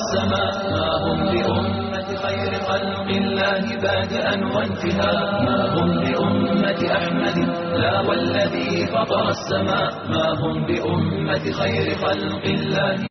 السماء ما هم بأمة خير خلق الله بادئا وانتهاء ما هم بأمة أحمد لا والذي فطر السماء ما هم بأمة خير خلق الله.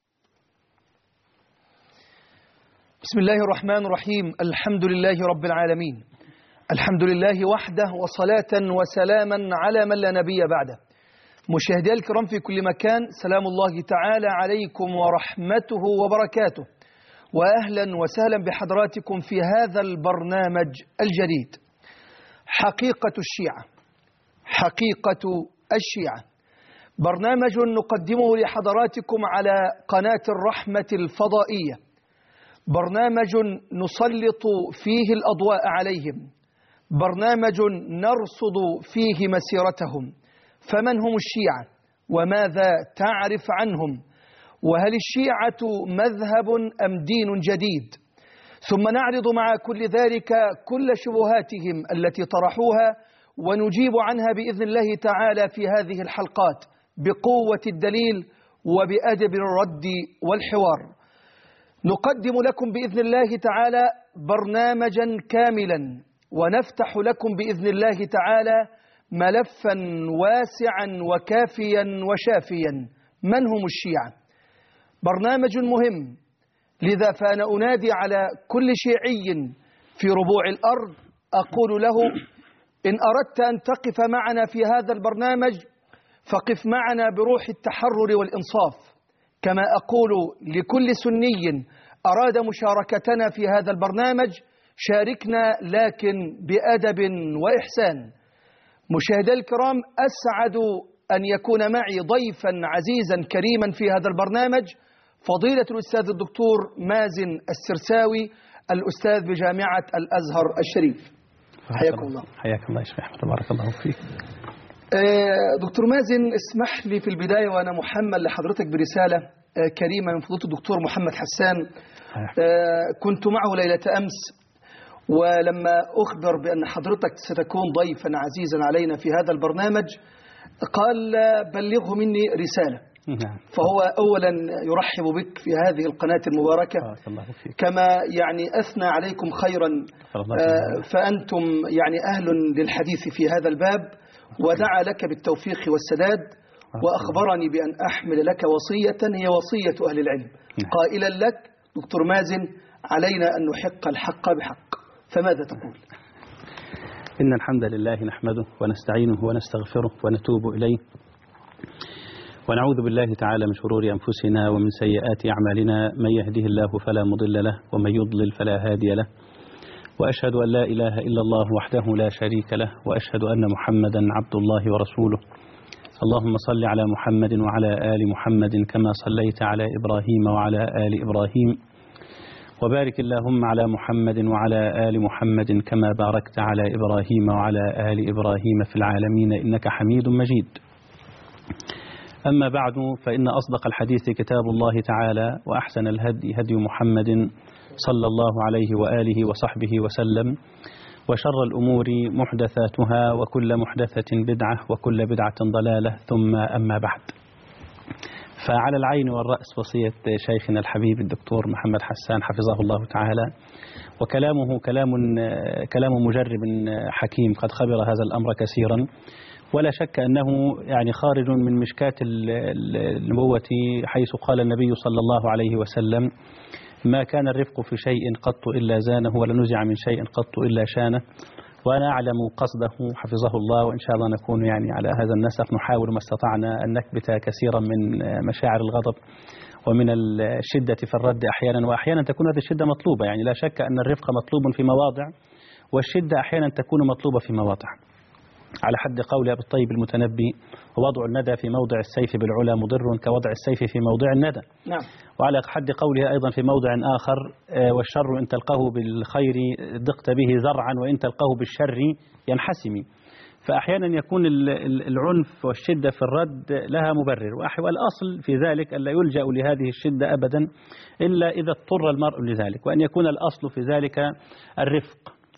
بسم الله الرحمن الرحيم. الحمد لله رب العالمين، الحمد لله وحده، وصلاة وسلاما على من لا نبي بعده. مشاهدي الكرام في كل مكان، سلام الله تعالى عليكم ورحمته وبركاته، وأهلا وسهلا بحضراتكم في هذا البرنامج الجديد. حقيقة الشيعة، حقيقة الشيعة، برنامج نقدمه لحضراتكم على قناة الرحمة الفضائية، برنامج نسلط فيه الأضواء عليهم، برنامج نرصد فيه مسيرتهم. فمن هم الشيعة وماذا تعرف عنهم؟ وهل الشيعة مذهب أم دين جديد؟ ثم نعرض مع كل ذلك كل شبهاتهم التي طرحوها، ونجيب عنها بإذن الله تعالى في هذه الحلقات بقوة الدليل وبأدب الرد والحوار. نقدم لكم بإذن الله تعالى برنامجا كاملا، ونفتح لكم بإذن الله تعالى ملفا واسعا وكافيا وشافيا. من هم الشيعة؟ برنامج مهم، لذا فأنا أنادي على كل شيعي في ربوع الأرض، أقول له: إن أردت أن تقف معنا في هذا البرنامج فقف معنا بروح التحرر والإنصاف، كما أقول لكل سني أراد مشاركتنا في هذا البرنامج: شاركنا لكن بأدب وإحسان. مشاهدي الكرام، أسعد أن يكون معي ضيفا عزيزا كريما في هذا البرنامج فضيلة الأستاذ الدكتور مازن السرساوي، الأستاذ بجامعة الأزهر الشريف. حياكم الله. حياك الله يا شيخ أحمد، بارك الله فيك. دكتور مازن، اسمح لي في البداية وأنا محمل لحضرتك برسالة كريمة من فضيلة الدكتور محمد حسان. كنت معه ليلة أمس، ولما أخبر بأن حضرتك ستكون ضيفا عزيزا علينا في هذا البرنامج قال: بلغه مني رسالة. فهو أولا يرحب بك في هذه القناة المباركة، كما يعني أثنى عليكم خيرا، فأنتم يعني أهل للحديث في هذا الباب، ودعا لك بالتوفيق والسداد، وأخبرني بأن أحمل لك وصية هي وصية أهل العلم، قائلا لك: دكتور مازن، علينا أن نحق الحق بحق. فماذا تقول؟ إن الحمد لله نحمده ونستعينه ونستغفره ونتوب إليه، ونعوذ بالله تعالى من شرور أنفسنا ومن سيئات أعمالنا. من يهده الله فلا مضل له، ومن يضلل فلا هادي له، وأشهد أن لا إله إلا الله وحده لا شريك له، وأشهد أن محمدا عبد الله ورسوله. اللهم صل على محمد وعلى آل محمد كما صليت على إبراهيم وعلى آل إبراهيم، وبارك اللهم على محمد وعلى آل محمد كما باركت على إبراهيم وعلى آل إبراهيم في العالمين إنك حميد مجيد. أما بعد، فإن أصدق الحديث كتاب الله تعالى، وأحسن الهدي هدي محمد صلى الله عليه وآله وصحبه وسلم، وشر الأمور محدثاتها، وكل محدثة بدعة، وكل بدعة ضلالة، ثم أما بعد. فعلى العين والرأس وصية شيخنا الحبيب الدكتور محمد حسان حفظه الله تعالى، وكلامه كلام مجرب حكيم قد خبر هذا الأمر كثيرا، ولا شك أنه يعني خارج من مشكاة النبوة، حيث قال النبي صلى الله عليه وسلم: ما كان الرفق في شيء قط إلا زانه، ولا نزع من شيء قط إلا شانه. وأنا أعلم قصده حفظه الله، وإن شاء الله نكون يعني على هذا النسق نحاول ما استطعنا أن نكبت كثيرا من مشاعر الغضب ومن الشدة في الرد أحيانا، وأحيانا تكون هذه الشدة مطلوبة. يعني لا شك أن الرفق مطلوب في مواضع، والشدة أحيانا تكون مطلوبة في مواضع. على حد قول أبي الطيب المتنبي: ووضع الندى في موضع السيف بالعلا مضر كوضع السيف في موضع الندى. نعم. وعلى حد قوله أيضا في موضع آخر: والشر إن تلقاه بالخير ضقت به زرعا، وإن تلقاه بالشر ينحسم. فأحيانا يكون العنف والشدة في الرد لها مبرر، والأصل في ذلك ألا يلجأ لهذه الشدة أبدا إلا إذا اضطر المرء لذلك، وأن يكون الأصل في ذلك الرفق.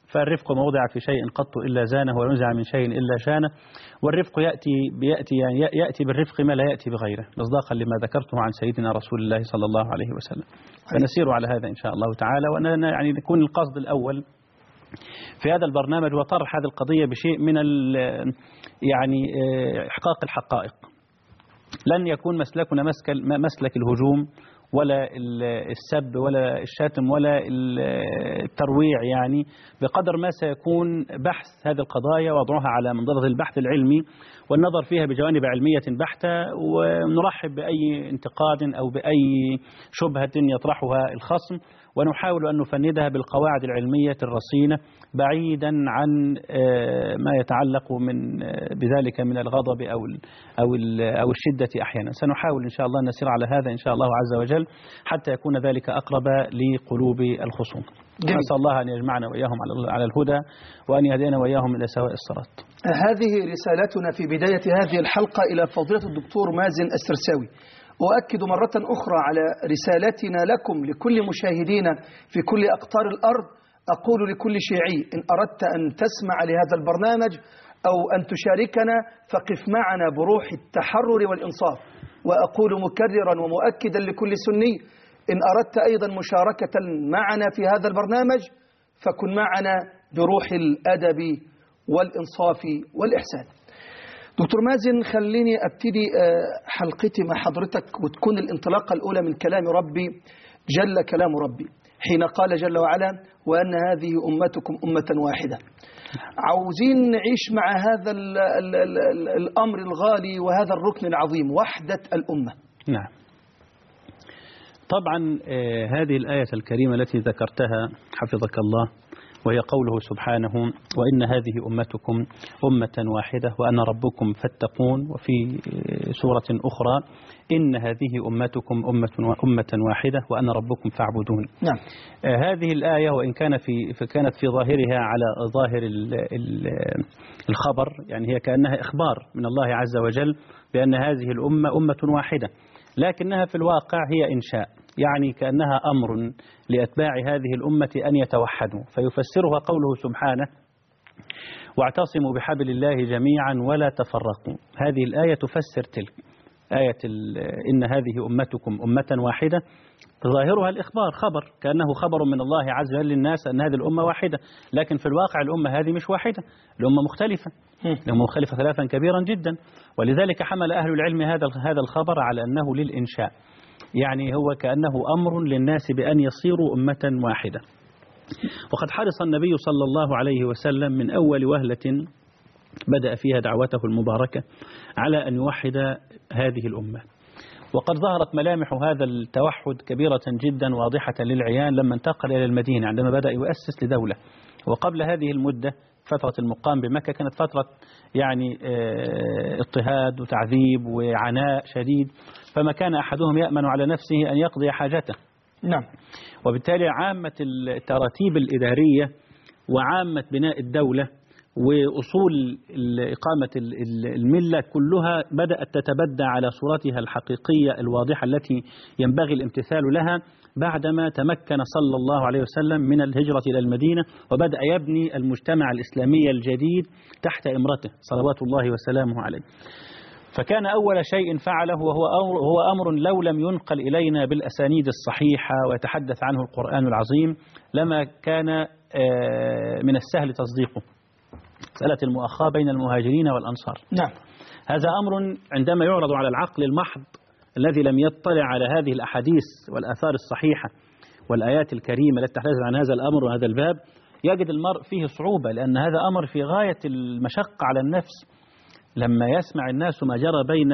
فالرفق ما وضع في شيء قط إلا زانه ونزع من شيء إلا شانه. والرفق يأتي بالرفق ما لا يأتي بغيره، مصداقا لما ذكرته عن سيدنا رسول الله صلى الله عليه وسلم. فنسير على هذا إن شاء الله تعالى، وأننا يعني يكون القصد الأول في هذا البرنامج وطرح هذه القضية بشيء من يعني إحقاق الحقائق. لن يكون مسلكنا مسلك الهجوم ولا السب ولا الشاتم ولا الترويع، يعني بقدر ما سيكون بحث هذه القضايا ووضعها على منظرة البحث العلمي والنظر فيها بجوانب علمية بحتة، ونرحب بأي انتقاد أو بأي شبهة يطرحها الخصم، ونحاول أن نفندها بالقواعد العلمية الرصينة بعيدا عن ما يتعلق بذلك من الغضب أو الشدة أحيانا. سنحاول إن شاء الله أن نسير على هذا إن شاء الله عز وجل حتى يكون ذلك أقرب لقلوب الخصوم. نسأل الله أن يجمعنا وإياهم على الهدى وأن يهدينا وإياهم إلى سواء الصراط. هذه رسالتنا في بداية هذه الحلقة إلى فضيلة الدكتور مازن السرساوي. أؤكد مرة أخرى على رسالتنا لكم لكل مشاهدينا في كل أقطار الأرض. أقول لكل شيعي: إن أردت أن تسمع لهذا البرنامج أو أن تشاركنا فقف معنا بروح التحرر والإنصاف. وأقول مكررا ومؤكدا لكل سني: إن أردت أيضا مشاركة معنا في هذا البرنامج فكن معنا بروح الأدب والإنصاف والإحسان. دكتور مازن، خليني أبتدي حلقتي مع حضرتك وتكون الانطلاقة الأولى من كلام ربي جل كلام ربي حين قال جل وعلا: وأن هذه أمتكم أمة واحدة. عاوزين نعيش مع هذا الأمر الغالي وهذا الركن العظيم، وحدة الأمة. نعم، طبعا هذه الآية الكريمة التي ذكرتها حفظك الله، وهي قوله سبحانه: وإن هذه أمتكم أمة واحدة وأنا ربكم فاتقون. وفي سورة أخرى: إن هذه أمتكم أمة واحدة وأنا ربكم فاعبدون. نعم. هذه الآية وإن كانت في ظاهرها على ظاهر الخبر، يعني هي كأنها إخبار من الله عز وجل بأن هذه الأمة أمة واحدة، لكنها في الواقع هي إنشاء، يعني كأنها أمر لأتباع هذه الأمة أن يتوحدوا. فيفسرها قوله سبحانه: واعتصموا بحبل الله جميعا ولا تفرقوا. هذه الآية تفسر تلك آية إن هذه أمتكم أمة واحدة. ظاهرها الإخبار، خبر، كأنه خبر من الله عز وجل للناس أن هذه الأمة واحدة، لكن في الواقع الأمة هذه مش واحدة، الأمة مختلفة، الأمة مختلفة خلافا كبيرا جدا. ولذلك حمل أهل العلم هذا الخبر على أنه للإنشاء، يعني هو كأنه أمر للناس بأن يصيروا أمة واحدة. وقد حرص النبي صلى الله عليه وسلم من أول وهلة بدأ فيها دعوته المباركة على أن يوحد هذه الأمة. وقد ظهرت ملامح هذا التوحد كبيرة جدا واضحة للعيان لما انتقل إلى المدينة عندما بدأ يؤسس لدولة. وقبل هذه المدة فترة المقام بمكة كانت فترة يعني اضطهاد وتعذيب وعناء شديد، فما كان أحدهم يأمن على نفسه أن يقضي حاجته. نعم. وبالتالي عامة التراتيب الإدارية وعامة بناء الدولة وأصول إقامة الملة كلها بدأت تتبدى على صورتها الحقيقية الواضحة التي ينبغي الامتثال لها بعدما تمكن صلى الله عليه وسلم من الهجرة إلى المدينة، وبدأ يبني المجتمع الإسلامي الجديد تحت إمرته صلوات الله وسلامه عليه. فكان أول شيء فعله وهو أمر لو لم ينقل إلينا بالأسانيد الصحيحة ويتحدث عنه القرآن العظيم لما كان من السهل تصديقه، مسألة المؤاخاة بين المهاجرين والأنصار. نعم. هذا أمر عندما يعرض على العقل المحض الذي لم يطلع على هذه الأحاديث والآثار الصحيحة والآيات الكريمة التي تحدث عن هذا الأمر وهذا الباب، يجد المرء فيه صعوبة، لأن هذا أمر في غاية المشقة على النفس. لما يسمع الناس ما جرى بين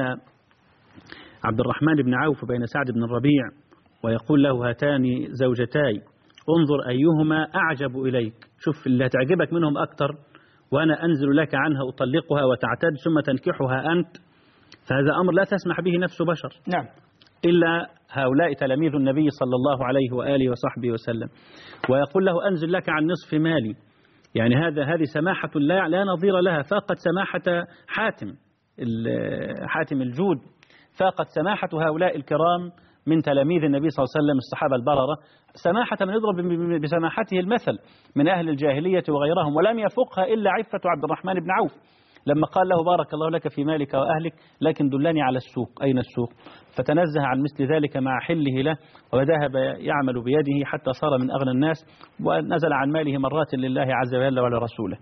عبد الرحمن بن عوف وبين سعد بن الربيع ويقول له: هاتان زوجتاي انظر أيهما أعجب إليك، شوف اللي هتعجبك منهم أكتر وأنا أنزل لك عنها أطلقها وتعتد ثم تنكحها أنت. فهذا أمر لا تسمح به نفس بشر. نعم. إلا هؤلاء تلاميذ النبي صلى الله عليه وآله وصحبه وسلم. ويقول له: أنزل لك عن نصف مالي. يعني هذه سماحة لا نظير لها، فاقت سماحة حاتم الجود، فاقت سماحة هؤلاء الكرام من تلاميذ النبي صلى الله عليه وسلم الصحابة البررة سماحة من يضرب بسماحته المثل من أهل الجاهلية وغيرهم، ولم يفقها إلا عفة عبد الرحمن بن عوف لما قال له بارك الله لك في مالك وأهلك لكن دلني على السوق. أين السوق؟ فتنزه عن مثل ذلك مع حله له وذهب يعمل بيده حتى صار من أغنى الناس، ونزل عن ماله مرات لله عز وجل ولرسوله.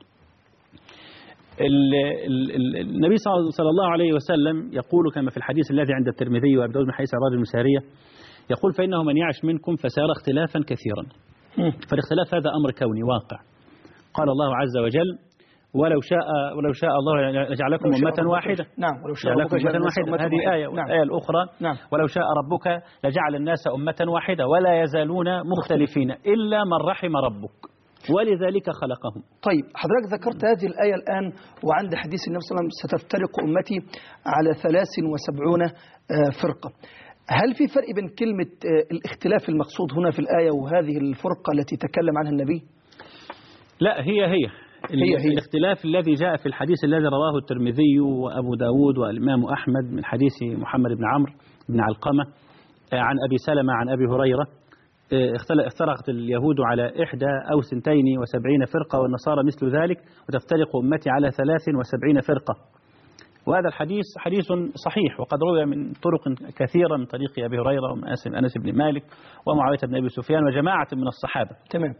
النبي صلى الله عليه وسلم يقول كما في الحديث الذي عند الترمذي وأبي داود من حديث عباد بن سارية، يقول فإنه من يعش منكم فسيرى اختلافا كثيرا. فالاختلاف هذا أمر كوني واقع. قال الله عز وجل ولو شاء الله لجعلكم أمة واحدة. نعم ولو شاء ربك أمة واحدة. هذه آية. نعم. الآية الأخرى نعم. ولو شاء ربك لجعل الناس أمة واحدة ولا يزالون مختلفين إلا من رحم ربك ولذلك خلقهم. طيب حضرتك ذكرت هذه الآية الآن وعند حديث النبي صلى الله عليه وسلم ستفترق أمتي على 73 فرقة. هل في فرق بين كلمة الاختلاف المقصود هنا في الآية وهذه الفرقة التي تكلم عنها النبي؟ لا هي الاختلاف الذي جاء في الحديث الذي رواه الترمذي وأبو داود والإمام أحمد من حديث محمد بن عمرو بن علقمة عن أبي سلمة عن أبي هريرة افترقت اليهود على 71 فرقة والنصارى مثل ذلك وتفترق أمتي على 73 فرقة. وهذا الحديث حديث صحيح وقد روي من طرق كثيرة من طريق أبي هريرة وأنس بن مالك ومعاوية بن أبي سفيان وجماعة من الصحابة. تمام.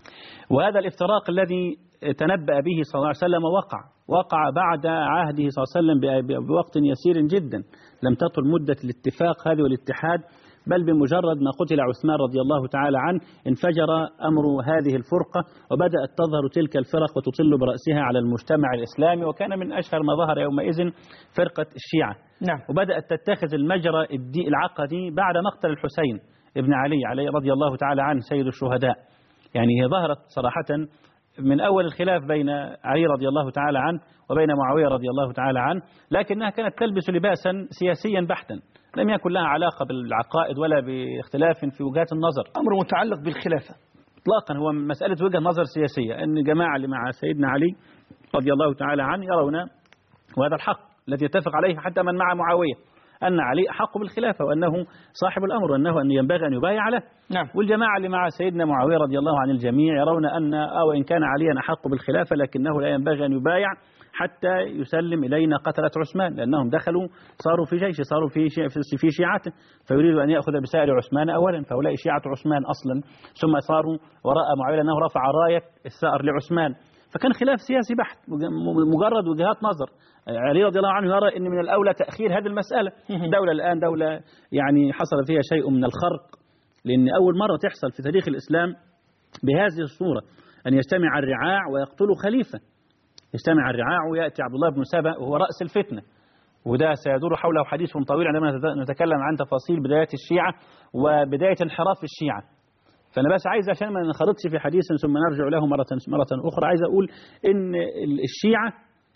وهذا الافتراق الذي تنبأ به صلى الله عليه وسلم وقع بعد عهده صلى الله عليه وسلم بوقت يسير جدا، لم تطل مدة الاتفاق هذه والاتحاد، بل بمجرد ما قتل عثمان رضي الله تعالى عنه انفجر أمر هذه الفرقة وبدأت تظهر تلك الفرق وتطل برأسها على المجتمع الإسلامي، وكان من أشهر ما ظهر يومئذ فرقة الشيعة. نعم. وبدأت تتخذ المجرى العقدي بعد مقتل الحسين ابن علي رضي الله تعالى عنه سيد الشهداء. يعني هي ظهرت صراحة من أول الخلاف بين علي رضي الله تعالى عنه وبين معاوية رضي الله تعالى عنه، لكنها كانت تلبس لباسا سياسيا بحتا، لم يكن لها علاقة بالعقائد ولا باختلاف في وجهات النظر. أمر متعلق بالخلافة إطلاقا، هو مسألة وجهة نظر سياسية، أن جماعة اللي مع سيدنا علي رضي الله تعالى عنه يرون وهذا الحق الذي يتفق عليه حتى من مع معاوية أن علي أحق بالخلافة وأنه صاحب الأمر وأنه أن ينبغي أن يبايع له. نعم. والجماعة اللي مع سيدنا معاوية رضي الله عن الجميع يرون أن وإن كان عليا أحق بالخلافة لكنه لا ينبغي أن يبايع حتى يسلم إلينا قتلة عثمان، لأنهم دخلوا صاروا في جيش، صاروا في شيعته، فيريد أن يأخذ بسائر عثمان أولا، فهؤلاء شيعة عثمان أصلا، ثم صاروا وراء معاوية أنه رفع راية الثأر لعثمان، فكان خلاف سياسي بحت مجرد وجهات نظر. علي رضي الله عنه يرى أن من الأولى تأخير هذه المسألة. دولة الآن دولة يعني حصل فيها شيء من الخرق، لأن أول مرة تحصل في تاريخ الإسلام بهذه الصورة أن يجتمع الرعاع ويقتلوا خليفة. يجتمع الرعاع ويأتي عبد الله بن سبأ وهو رأس الفتنة، وده سيدور حوله حديث طويل عندما نتكلم عن تفاصيل بداية الشيعة وبداية انحراف الشيعة. فأنا بس عايز عشان ما نخرطش في حديث ثم نرجع له مرة أخرى، عايز أقول إن الشيعة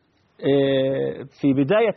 في بداية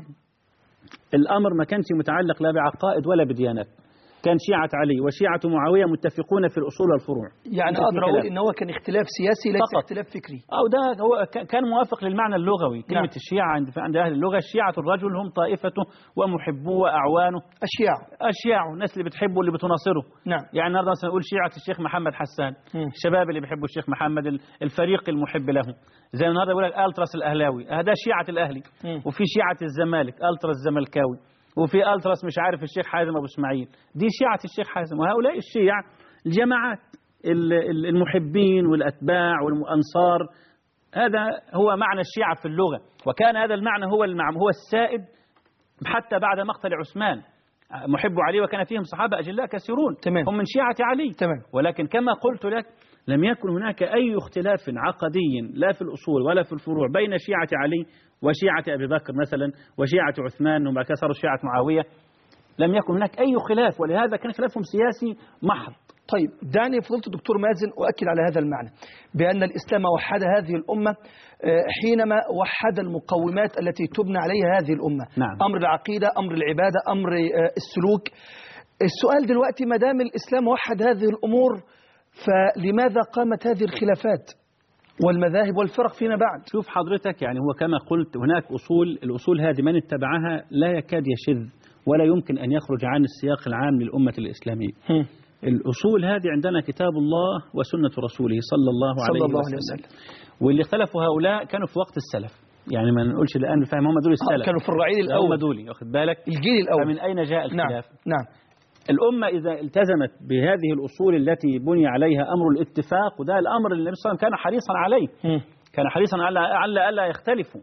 الأمر ما كانش متعلق لا بعقائد ولا بديانات، كان شيعة علي وشيعة معاوية متفقون في الأصول والفروع. يعني أقدر أقول إن هو كان اختلاف سياسي ليس فقط. اختلاف فكري. أو ده هو كان موافق للمعنى اللغوي. كلمة نعم. الشيعة عند أهل اللغة الشيعة الرجل هم طائفته ومحبوه وأعوانه. أشياعه الناس اللي بتحبه واللي بتناصره. نعم. يعني النهارده مثلا نقول شيعة الشيخ محمد حسان، الشباب اللي بيحبوا الشيخ محمد، الفريق المحب له. زي النهارده يقول لك ألتراس الأهلاوي، هذا شيعة الأهلي. وفي شيعة الزمالك ألتراس الزملكاوي، وفي ألتراس مش عارف الشيخ حازم أبو إسماعيل، دي شيعة الشيخ حازم. وهؤلاء الشيع الجماعات المحبين والأتباع والأنصار، هذا هو معنى الشيعة في اللغة، وكان هذا المعنى هو السائد حتى بعد مقتل عثمان. محب علي وكان فيهم صحابة أجلاء كثيرون هم من شيعة علي. تمام. ولكن كما قلت لك لم يكن هناك أي اختلاف عقدي لا في الأصول ولا في الفروع بين شيعة علي وشيعة أبي بكر مثلا وشيعة عثمان وما كسروا شيعة معاوية، لم يكن هناك أي خلاف، ولهذا كان خلافهم سياسي محض. طيب دعني فضيلة الدكتور مازن أؤكد على هذا المعنى بأن الإسلام وحد هذه الأمة حينما وحد المقومات التي تبنى عليها هذه الأمة. نعم. أمر العقيدة، أمر العبادة، أمر السلوك. السؤال دلوقتي ما دام الإسلام وحد هذه الأمور فلماذا قامت هذه الخلافات والمذاهب والفرق فيما بعد؟ شوف حضرتك، يعني هو كما قلت هناك الأصول هذه من اتبعها لا يكاد يشذ ولا يمكن أن يخرج عن السياق العام للأمة الإسلامية. الأصول هذه عندنا كتاب الله وسنة رسوله صلى الله عليه وسلم. واللي اختلفوا هؤلاء كانوا في وقت السلف، يعني ما نقولش الآن فاهم هم دول السلف، كانوا في الرعيل الأول، هم دول واخد بالك الجيل الأول. فمن أين جاء الخلاف؟ نعم. الأمة إذا التزمت بهذه الأصول التي بني عليها أمر الاتفاق، وده الأمر اللي النبي صلى الله عليه وسلم كان حريصا عليه، كان حريصا على ألا يختلفوا،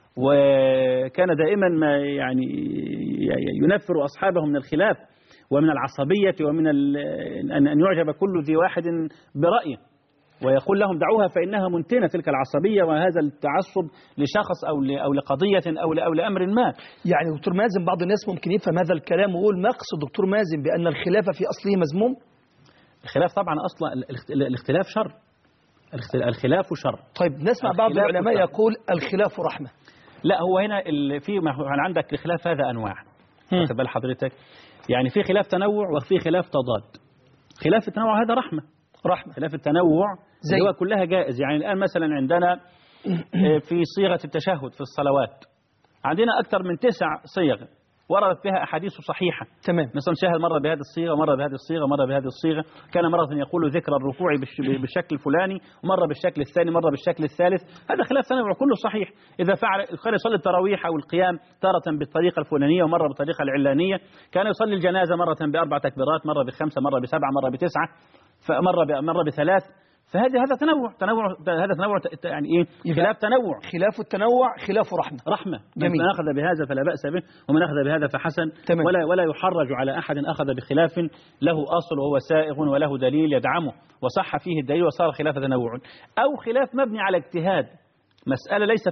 وكان دائما ما يعني ينفر أصحابه من الخلاف ومن العصبية ومن أن يعجب كل ذي واحد برأيه، ويقول لهم دعوها فإنها منتنة تلك العصبية وهذا التعصب لشخص أو لقضية أو لأمر ما. يعني دكتور مازن بعض الناس ممكن يفهم هذا الكلام ويقول مقصد دكتور مازن بأن الخلاف في أصله مذموم؟ الخلاف طبعا أصلا الاختلاف شر، الخلاف شر. طيب نسمع بعض العلماء يقول الخلاف رحمة. لا، هو هنا في عندك الخلاف هذا أنواع، واخد بال حضرتك؟ يعني في خلاف تنوع وفي خلاف تضاد. خلاف التنوع هذا رحمة. خلاف التنوع هو كلها جائز. يعني الآن مثلا عندنا في صيغة التشهد في الصلوات عندنا أكثر من 9 صيغ وردت بها أحاديث صحيحة. تمام. مثلا شاهد مرة بهذه الصيغة ومرة بهذه الصيغة ومرة بهذه الصيغة، كان مرة يقول ذكر الركوع بالشكل الفلاني ومرة بالشكل الثاني مرة بالشكل الثالث. هذا خلاف تنوع كله صحيح. إذا كان يصلي التراويح أو القيام تارة بالطريقة الفلانية ومرة بالطريقة العلانية، كان يصلي الجنازة مرة ب4 تكبيرات مرة ب5 مرة ب7 مرة ب9 مرة ب3. هذا تنوع يعني ايه؟ خلاف تنوع. خلاف التنوع خلاف رحمة. جميل. من أخذ بهذا فلا بأس به ومن أخذ بهذا فحسن. تمام. ولا يحرج على أحد أخذ بخلاف له أصل وهو سائغ وله دليل يدعمه وصح فيه الدليل وصار خلاف تنوع، أو خلاف مبني على اجتهاد، مسألة ليس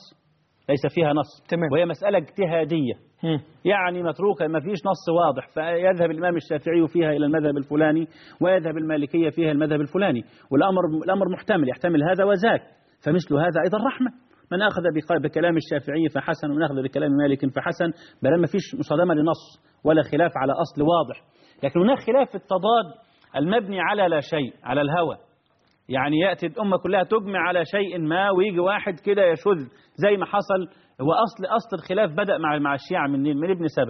فيها نص تمام. وهي مسألة اجتهادية يعني متروكة، ما فيش نص واضح، فيذهب الإمام الشافعي فيها إلى المذهب الفلاني ويذهب المالكية فيها المذهب الفلاني، والأمر محتمل يحتمل هذا وذاك، فمثل هذا أيضا رحمة. من أخذ بكلام الشافعي فحسن ومن أخذ بكلام مالك فحسن، بل ما فيش مصادمة لنص ولا خلاف على أصل واضح. لكن هناك خلاف التضاد المبني على لا شيء، على الهوى. يعني يأتي الأمة كلها تجمع على شيء ما ويجي واحد كده يشذ زي ما حصل. هو أصل الخلاف بدأ مع الشيعة من ابن سبأ.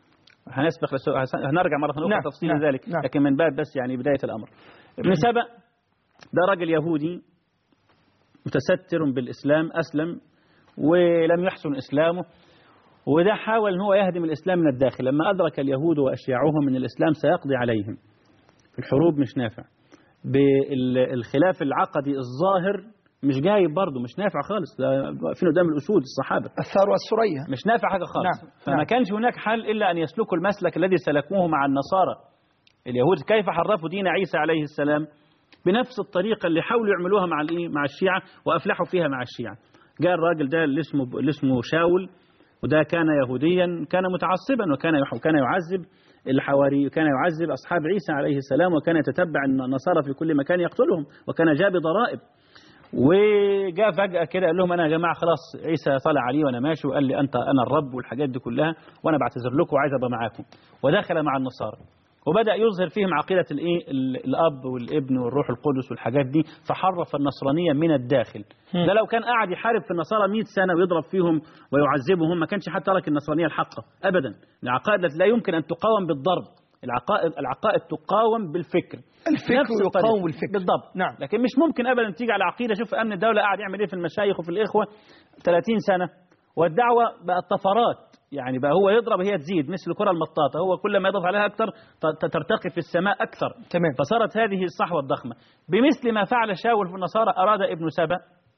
هنرجع مرة أخرى تفصيل ذلك. لكن من باب بس يعني بداية الأمر. ابن سبأ ده راجل يهودي متستر بالإسلام، أسلم ولم يحسن إسلامه، وده حاول أن هو يهدم الإسلام من الداخل. لما أدرك اليهود وأشياعهم من الإسلام سيقضي عليهم في الحروب مش نافع، بالخلاف العقدي الظاهر مش جايب برضه، مش نافع خالص، واقفين قدام الأسود الصحابة الثار والسرية، مش نافع حاجة خالص. فما كانش هناك حل إلا أن يسلكوا المسلك الذي سلكوه مع النصارى. اليهود كيف حرفوا دين عيسى عليه السلام؟ بنفس الطريقة اللي حاولوا يعملوها مع الشيعة وأفلحوا فيها مع الشيعة. جاء الراجل ده اللي اسمه شاول، وده كان يهوديا، كان متعصبا، وكان يعذب الحواري، كان يعذب أصحاب عيسى عليه السلام، وكان يتتبع النصارى في كل مكان يقتلهم، وكان جاب ضرائب. وجاء فجأة كده قال لهم أنا يا جماعة خلاص عيسى طلع علي وأنا ماشي، وقال لي أنا الرب والحاجات دي كلها، وأنا بعتذر لكم وعايز أبقى معاكم. ودخل مع النصارى وبدأ يظهر فيهم عقيدة الأب والابن والروح القدس والحاجات دي، فحرف النصرانية من الداخل. ده لو كان قاعد يحارب في النصارى 100 سنة ويضرب فيهم ويعذبهم ما كانش حتى ترك النصرانية الحقة أبدا. العقائد لا يمكن أن تقاوم بالضرب، العقائد تقاوم بالفكر. الفكر يقاوم بالفكر بالضبط. نعم. لكن مش ممكن أبدا تيجي على عقيدة. شوف أمن الدولة قاعد يعمل إيه في المشايخ وفي الإخوة 30 سنة، والدعوة بقت طفرات، يعني بقى هو يضرب هي تزيد مثل الكرة المطاطة، هو كل ما يضرب عليها أكثر ترتقي في السماء أكثر. تمام. فصارت هذه الصحوة الضخمة. بمثل ما فعل شاول في النصارى أراد ابن سبأ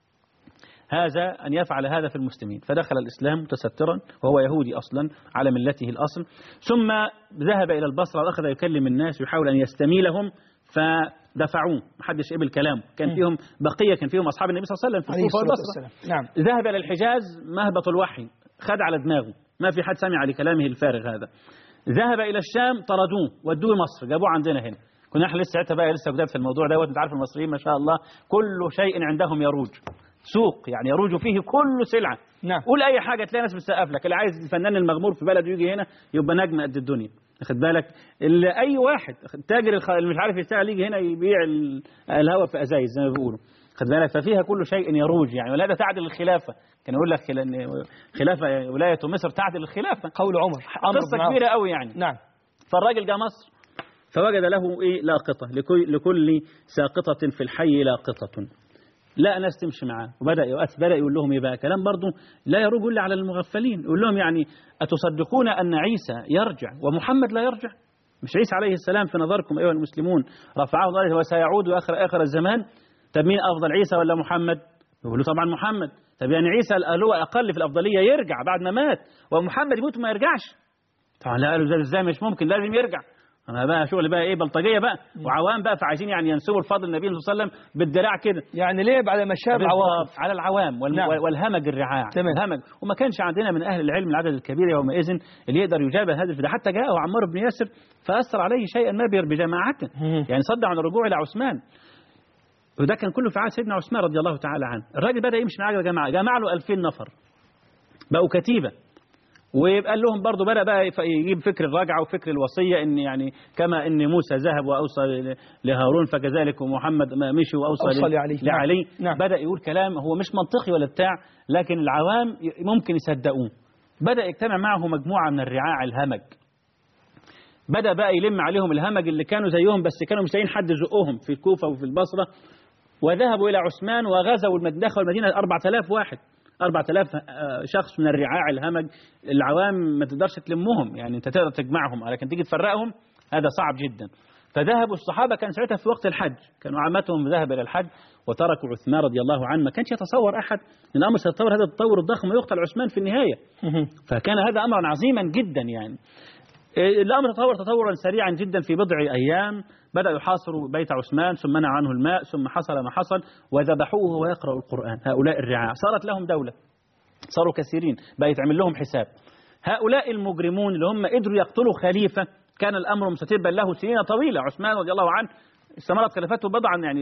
هذا أن يفعل هذا في المسلمين، فدخل الإسلام متسترا وهو يهودي أصلا على ملته الأصل، ثم ذهب إلى البصرة وأخذ يكلم الناس ويحاول أن يستميلهم، فدفعوه، محدش قبل كلامه. كان فيهم بقية، كان فيهم أصحاب النبي صلى الله عليه وسلم في الكوفة والبصرة. نعم. ذهب إلى الحجاز مهبط الوحي، خد على دماغه، ما في حد سمع لكلامه الفارغ هذا. ذهب إلى الشام، طردوه ودوه مصر، جابوه عندنا هنا. كنا احنا لسه جداد في الموضوع دوت. انت عارف المصريين ما شاء الله كل شيء عندهم يروج، سوق يعني يروج فيه كل سلعة. نعم. قول أي حاجة تلاقي ناس بتسقف لك. اللي عايز الفنان المغمور في بلده يجي هنا يبقى نجم قد الدنيا، واخد بالك؟ اللي أي واحد تاجر اللي مش عارف يشتغل يجي هنا يبيع الهواء في أزايز زي ما بيقولوا. خد بالك، ففيها كل شيء يروج يعني، ولا تعدل الخلافة. كان يقول لك خلافة ولاية مصر تعدل الخلافة، قول عمر قصة كبيرة قوي يعني. نعم. فالراجل جاء مصر فوجد له إيه؟ لاقطة، لكل ساقطة في الحي لاقطة. لا ناس تمشي معاه، وبدأ يقول لهم إيه بقى كلام برضو لا يروج إلا على المغفلين. يقول لهم يعني أتصدقون أن عيسى يرجع ومحمد لا يرجع؟ مش عيسى عليه السلام في نظركم أيها المسلمون رفعه الله وسيعود آخر الزمان؟ طب مين أفضل، عيسى ولا محمد؟ يقولوا طبعا محمد. طب يعني عيسى هو أقل في الأفضلية، يرجع بعد ما مات، ومحمد يموت وما يرجعش؟ طبعا لا، قالوا ازاي مش ممكن، لازم يرجع. انا بقى شغل بقى ايه، بلطجيه بقى وعوام بقى، فعايزين يعني ينسبوا الفضل النبي صلى الله عليه وسلم بالدراع كده، يعني ليه بعد ما شاف العوام على العوام والهمج الرعاع. الهمج. وما كانش عندنا من اهل العلم العدد الكبير يومئذ اللي يقدر يجابه هذا، ده حتى جاءه عمار بن ياسر فاثر عليه شيئا ما بجماعته، يعني صد عن الرجوع الى عثمان، وده كان كله في عهد سيدنا عثمان رضي الله تعالى عنه. الراجل بدا يمشي معاه جماعه له 2000 نفر بقوا كتيبه، ويبقى لهم برضه بقى يجيب فكر الرجعة وفكر الوصية، إن يعني كما إن موسى ذهب وأوصى لهارون فكذلك ومحمد مشي وأوصى لعلي. نعم. بدأ يقول كلام هو مش منطقي ولا بتاع، لكن العوام ممكن يصدقوه. بدأ يجتمع معه مجموعة من الرعاع الهمج، بدأ بقى يلم عليهم الهمج اللي كانوا زيهم بس كانوا مش لاقيين حد يزقهم في الكوفة وفي البصرة، وذهبوا إلى عثمان وغزوا المدينة 4000 واحد، 4000 شخص من الرعاع الهمج. العوام ما تقدرش تلمهم، يعني انت تقدر تجمعهم لكن تيجي تفرقهم هذا صعب جدا. فذهبوا الصحابة، كان ساعتها في وقت الحج، كانوا عامتهم ذهب إلى الحج وتركوا عثمان رضي الله عنه. ما كانش يتصور أحد ان الأمر سيتطور هذا التطور الضخم ويقتل عثمان في النهاية، فكان هذا أمرا عظيما جدا يعني. الأمر تطورا سريعا جدا، في بضع أيام بدأوا يحاصروا بيت عثمان، ثم منع عنه الماء، ثم حصل ما حصل وذبحوه وهو يقرأ القرآن. هؤلاء الرعاع صارت لهم دولة، صاروا كثيرين، بقى يتعمل لهم حساب. هؤلاء المجرمون اللي هم قدروا يقتلوا خليفة كان الأمر مستتبا له سنين طويلة. عثمان رضي الله عنه استمرت خلافته بضعا يعني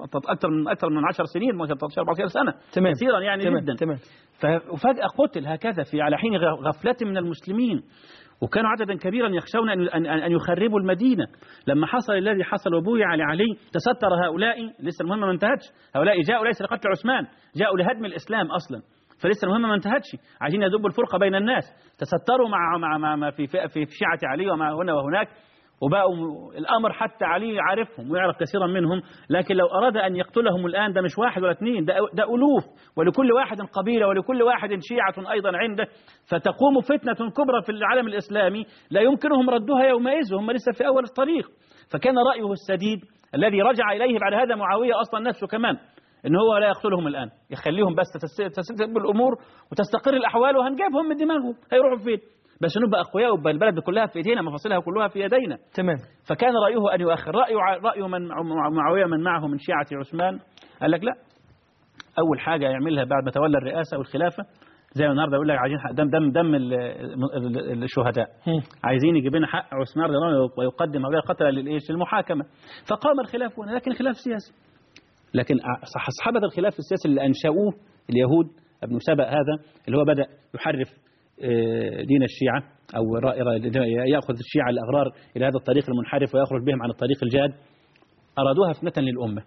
أكثر من 10 سنين، ممكن 13 14 سنة، كثيرا يعني جدا. وفجأة قتل هكذا على حين غفلة من المسلمين، وكانوا عددا كبيرا يخشون أن يخربوا المدينة. لما حصل الذي حصل وبويع لعلي تستر هؤلاء، لسه المهمة ما انتهتش، هؤلاء جاءوا ليس لقتل عثمان، جاءوا لهدم الإسلام أصلا، فلسه المهمة ما انتهتش، عايزين يذبوا الفرقة بين الناس. تستروا مع في شيعة علي ومع هنا وهناك، وبقوا الأمر حتى علي عارفهم ويعرف كثيرا منهم، لكن لو أراد أن يقتلهم الآن ده مش واحد ولا اثنين، ده ألوف، ولكل واحد قبيلة ولكل واحد شيعة أيضا عنده، فتقوم فتنة كبرى في العالم الإسلامي لا يمكنهم ردها يومئذ، هم لسه في أول الطريق. فكان رأيه السديد الذي رجع إليه بعد هذا معاوية أصلا نفسه كمان، إن هو لا يقتلهم الآن، يخليهم بس تستقر الأمور وتستقر الأحوال وهنجيبهم من دماغهم، هيروحوا فين؟ بس نبقى أقوياء وبقى البلد كلها في إيدينا، مفاصلها كلها في يدينا. تمام. فكان رأيه أن يؤخر. رأيه من معاوية من معه من شيعة عثمان قال لك لا، أول حاجة يعملها بعد ما تولى الرئاسة والخلافة، زي ما النهارده يقول لك عايزين دم الشهداء، عايزين يجيب لنا حق عثمان رضي الله عنه ويقدم هؤلاء القتلة للمحاكمة. فقام الخلاف هنا، لكن خلاف سياسي. لكن أصحاب الخلاف السياسي اللي أنشأوه اليهود، ابن سبأ هذا اللي هو بدأ يحرف دين الشيعة، أو يأخذ الشيعة الأغرار إلى هذا الطريق المنحرف ويخرج بهم عن الطريق الجاد، أرادوها فتنة للأمة.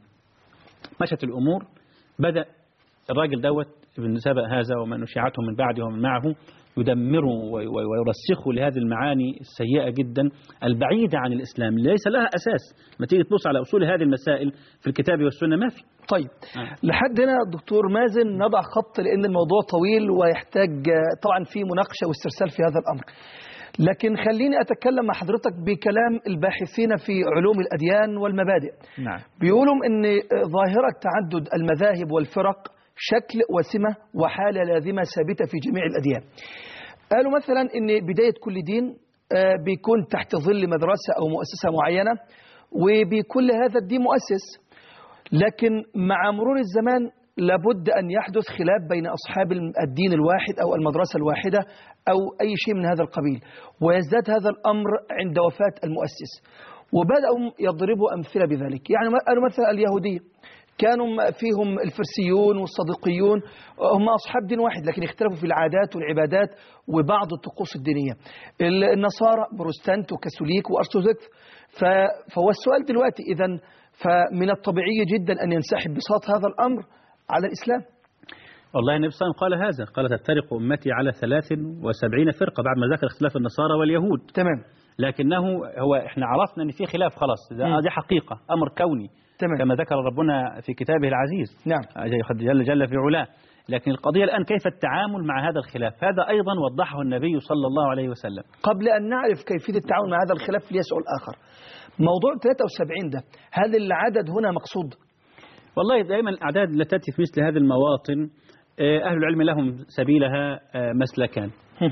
مشت الأمور، بدأ الراجل دوت ابن سبأ هذا ومن شيعته من بعده ومن معه يدمروا ويرسخوا لهذه المعاني السيئة جدا البعيدة عن الإسلام، ليس لها أساس. ما تيجي تبص على أصول هذه المسائل في الكتاب والسنة ما في. طيب لحد هنا دكتور مازن نضع خط، لأن الموضوع طويل ويحتاج طبعا في مناقشة واسترسال في هذا الأمر، لكن خليني أتكلم مع حضرتك بكلام الباحثين في علوم الأديان والمبادئ. نعم. بيقولوا أن ظاهرة تعدد المذاهب والفرق شكل وسمة وحالة لازمة ثابتة في جميع الأديان. قالوا مثلا أن بداية كل دين بيكون تحت ظل مدرسة أو مؤسسة معينة، وبيكون لهذا الدين مؤسس، لكن مع مرور الزمان لابد أن يحدث خلاف بين أصحاب الدين الواحد أو المدرسة الواحدة أو أي شيء من هذا القبيل، ويزداد هذا الأمر عند وفاة المؤسس. وبدأوا يضربوا أمثلة بذلك. يعني قالوا مثلا اليهودية كانوا فيهم الفرسيون والصديقيون، هم أصحاب دين واحد لكن اختلفوا في العادات والعبادات وبعض الطقوس الدينية. النصارى بروتستانت وكاثوليك وأرثوذكس، فهو السؤال دلوقتي إذن فمن الطبيعي جدا أن ينسحب بساط هذا الأمر على الإسلام. والله النبي صلى الله عليه وسلم قال هذا، قال تفترق أمتي على 73 فرقة بعد ما ذكر اختلاف النصارى واليهود. تمام. لكنه هو احنا عرفنا ان في خلاف خلاص، دي حقيقة أمر كوني. تمام. كما ذكر ربنا في كتابه العزيز. نعم. جل في علاه. لكن القضية الآن كيف التعامل مع هذا الخلاف، هذا أيضا وضحه النبي صلى الله عليه وسلم. قبل أن نعرف كيفية التعامل مع هذا الخلاف لي سؤال آخر. موضوع 73 ده، هل العدد هنا مقصود؟ والله دائما الأعداد التي تأتي في مثل هذه المواطن أهل العلم لهم سبيلها مسلكان.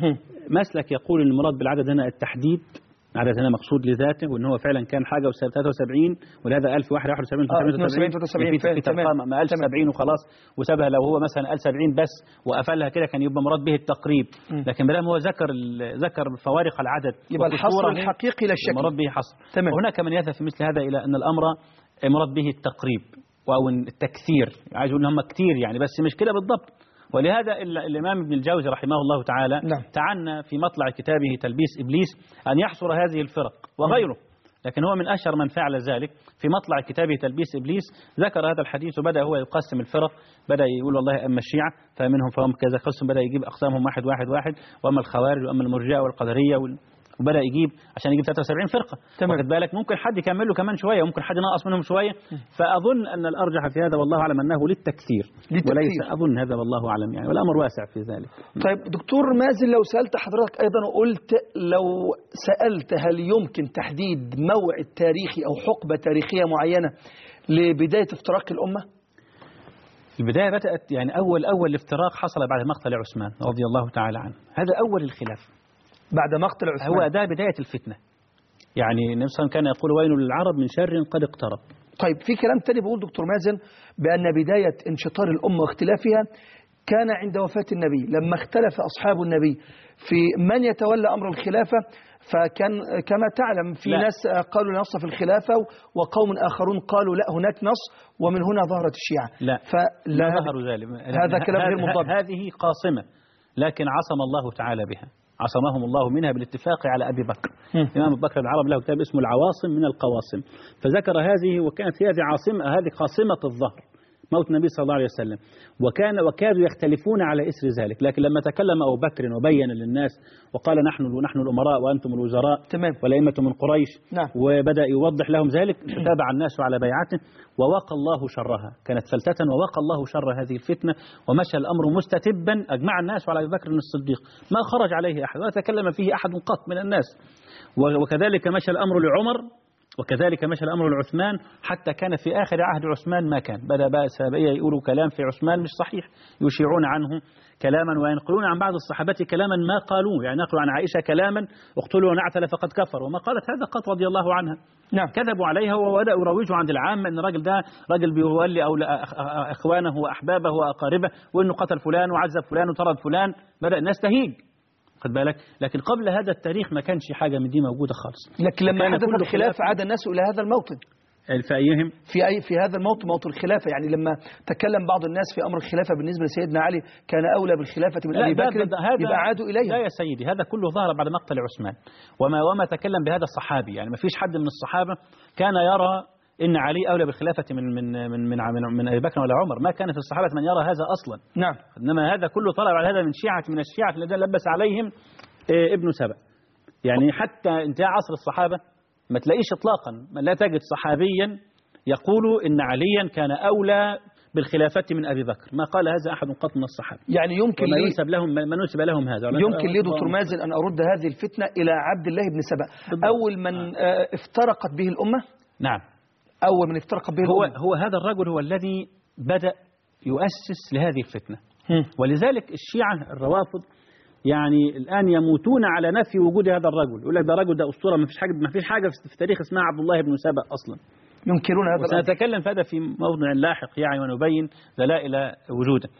مسلك يقول المراد بالعدد هنا التحديد، العدد هنا مقصود لذاته، وان هو فعلا كان حاجه و73 ولهذا 1071 في ترقام ما قالش 70 وخلاص وسابها. لو هو مثلا قال 70 بس وقفلها كده كان يبقى مراد به التقريب، لكن ما دام هو ذكر فوارق العدد يبقى الحصر الحقيقي لا شك مراد به حصر. وهناك من يذهب في مثل هذا الى ان الامر مراد به التقريب او التكثير، عايز يقول ان هم كتير يعني بس مش كده بالضبط. ولهذا الإمام ابن الجوزي رحمه الله تعالى تعنى في مطلع كتابه تلبيس إبليس أن يحصر هذه الفرق وغيره، لكن هو من أشهر من فعل ذلك. في مطلع كتابه تلبيس إبليس ذكر هذا الحديث وبدأ هو يقسم الفرق، بدأ يقول والله أما الشيعة فمنهم فهم كذا قسم، بدأ يجيب أقسامهم واحد وأما الخوارج وأما المرجئة والقدرية وبدأ يجيب عشان يجيب 73 فرقة. واخد بالك؟ ممكن حد يكمل له كمان شوية وممكن حد ينقص منهم شوية. فأظن أن الأرجح في هذا والله أعلم أنه للتكثير وليس أظن هذا والله أعلم يعني، والأمر واسع في ذلك. طيب دكتور مازن، لو سألت حضرتك أيضا وقلت لو سألت هل يمكن تحديد موعد تاريخي أو حقبة تاريخية معينة لبداية افتراق الأمة؟ البداية بدأت يعني أول الافتراق حصل بعد مقتل عثمان رضي الله تعالى عنه، هذا أول الخلاف بعد مقتل عثمان. هو ده بداية الفتنة. يعني النبي صلى الله عليه وسلم كان يقول ويل للعرب من شر قد اقترب. طيب في كلام تاني بيقول دكتور مازن بأن بداية انشطار الأمة واختلافها كان عند وفاة النبي، لما اختلف أصحاب النبي في من يتولى أمر الخلافة، فكان كما تعلم في ناس قالوا نص في الخلافة وقوم آخرون قالوا لا هناك نص، ومن هنا ظهرت الشيعة. لا ظهروا ذلك، هذا كلام غير منضبط. هذه قاصمة لكن عصم الله تعالى بها، عصمهم الله منها بالاتفاق على أبي بكر. الإمام أبو بكر العرب له كتاب اسمه العواصم من القواصم، فذكر هذه وكانت هذه هذه قاصمة الظهر موت النبي صلى الله عليه وسلم، وكادوا يختلفون على إثر ذلك. لكن لما تكلم أبو بكر وبين للناس وقال نحن الأمراء وأنتم الوزراء والأئمة من قريش، وبدأ يوضح لهم ذلك، تتابع الناس على بيعته ووقى الله شرها، كانت فلتة ووقى الله شر هذه الفتنة، ومشى الأمر مستتبا، أجمع الناس على أبي بكر الصديق ما خرج عليه أحد ولا تكلم فيه أحد قط من الناس. وكذلك مشى الأمر لعمر، وكذلك مشى الأمر لعثمان، حتى كان في آخر عهد عثمان ما كان بدأ بقى السابقية يقولوا كلام في عثمان مش صحيح، يشيعون عنه كلاما وينقلون عن بعض الصحابة كلاما ما قالوه، يعني نقلوا عن عائشة كلاما اقتلوا ونعتل فقد كفر، وما قالت هذا قط رضي الله عنها. كذبوا عليها وبدأوا يروجوا عند العامة أن الراجل ده راجل بيولي إخوانه وأحبابه وأقاربه، وأنه قتل فلان وعذب فلان وطرد فلان، بدأ الناس تهيج. خد بالك؟ لكن قبل هذا التاريخ ما كانش حاجة من دي موجودة خالص. لكن لما حدث الخلاف عاد الناس إلى هذا الموطن. في أيهم؟ في هذا الموطن، موطن الخلافة. يعني لما تكلم بعض الناس في أمر الخلافة بالنسبة لسيدنا علي كان أولى بالخلافة من أبي بكر، يبقى عادوا إليها. لا يا سيدي، هذا كله ظهر بعد مقتل عثمان، وما تكلم بهذا الصحابي، يعني ما فيش حد من الصحابة كان يرى إن علي أولى بالخلافة من أبي بكر ولا عمر، ما كان في الصحابة من يرى هذا أصلا. نعم. إنما هذا كله طلع على هذا من الشيعة الذين لبس عليهم ابن سبأ. يعني حتى انتهاء عصر الصحابة ما تلاقيش إطلاقا، لا تجد صحابيا يقول إن عليا كان أولى بالخلافة من أبي بكر، ما قال هذا أحد قط من الصحابة. يعني يمكن ما نسب لهم هذا. يمكن لي دكتور مازن أن أرد هذه الفتنة إلى عبد الله بن سبأ، أول من افترقت به الأمة. نعم، أول من افترقت به الأمة هو هذا الرجل، هو الذي بدأ يؤسس لهذه الفتنة. ولذلك الشيعة الروافض يعني الآن يموتون على نفي وجود هذا الرجل، يقول لك ده رجل، ده أسطورة، ما فيش حاجة في التاريخ اسمها عبد الله بن سبأ أصلا. ينكرون هذا. وسنتكلم في هذا في موضع لاحق يعني، ونبين دلائل وجوده.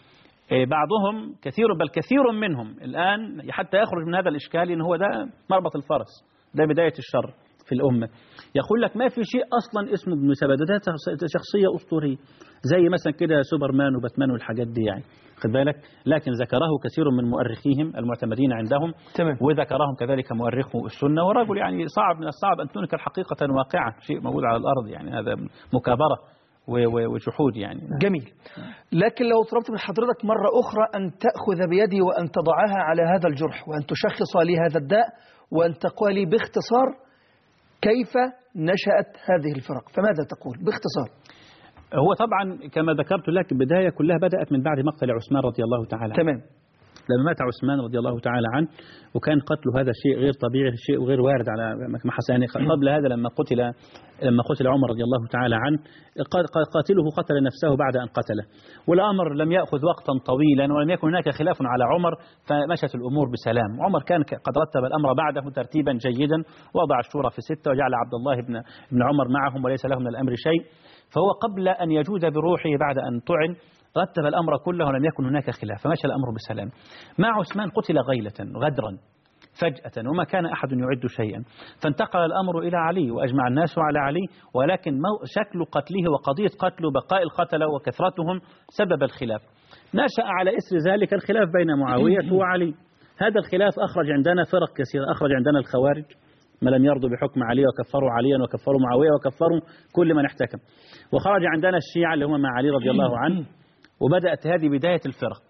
بعضهم كثير منهم الآن حتى يخرج من هذا الإشكال إن هو ده مربط الفرس، ده بداية الشر. في الأمة. يقول لك ما في شيء أصلا اسمه ابن سبأ، ده شخصية أسطورية زي مثلا كده سوبرمان وباتمان والحاجات دي يعني، خد بالك. لكن ذكره كثير من مؤرخيهم المعتمدين عندهم، تمام. وذكرهم كذلك مؤرخو السنة، ورجل يعني صعب من الصعب أن تنكر حقيقة واقعة، شيء موجود على الأرض يعني، هذا مكابرة وجحود يعني. جميل. لكن لو طلبت من حضرتك مرة أخرى أن تأخذ بيدي وأن تضعها على هذا الجرح وأن تشخص لي هذا الداء وأن تقول لي باختصار كيف نشأت هذه الفرق، فماذا تقول باختصار؟ هو طبعا كما ذكرت لك البداية كلها بدأت من بعد مقتل عثمان رضي الله تعالى عنه. تمام. لما مات عثمان رضي الله تعالى عنه، وكان قتله هذا شيء غير طبيعي، شيء غير وارد على ما حصل يعني. قبل هذا لما قتل عمر رضي الله تعالى عنه، قاتله قتل نفسه بعد أن قتله، والأمر لم يأخذ وقتا طويلا ولم يكن هناك خلاف على عمر، فمشت الأمور بسلام. عمر كان قد رتب الأمر بعده ترتيبا جيدا، وضع الشورى في 6 وجعل عبد الله بن عمر معهم وليس له من الأمر شيء، فهو قبل أن يجود بروحه بعد أن طعن رتب الأمر كله ولم يكن هناك خلاف، فمشى الأمر بسلام. مع عثمان قتل غيلة غدرا فجأة وما كان أحد يعد شيئا، فانتقل الأمر إلى علي وأجمع الناس على علي، ولكن شكل قتله وقضية قتله بقاء القتلة وكثرتهم سبب الخلاف. نشأ على إثر ذلك الخلاف بين معاوية وعلي. هذا الخلاف أخرج عندنا فرق كثيرة، أخرج عندنا الخوارج ما لم يرضوا بحكم علي وكفروا عليا وكفروا معاوية وكفروا كل من احتكم، وخرج عندنا الشيعة اللي هم مع علي رضي الله عنه، وبدأت هذه بداية الفرق.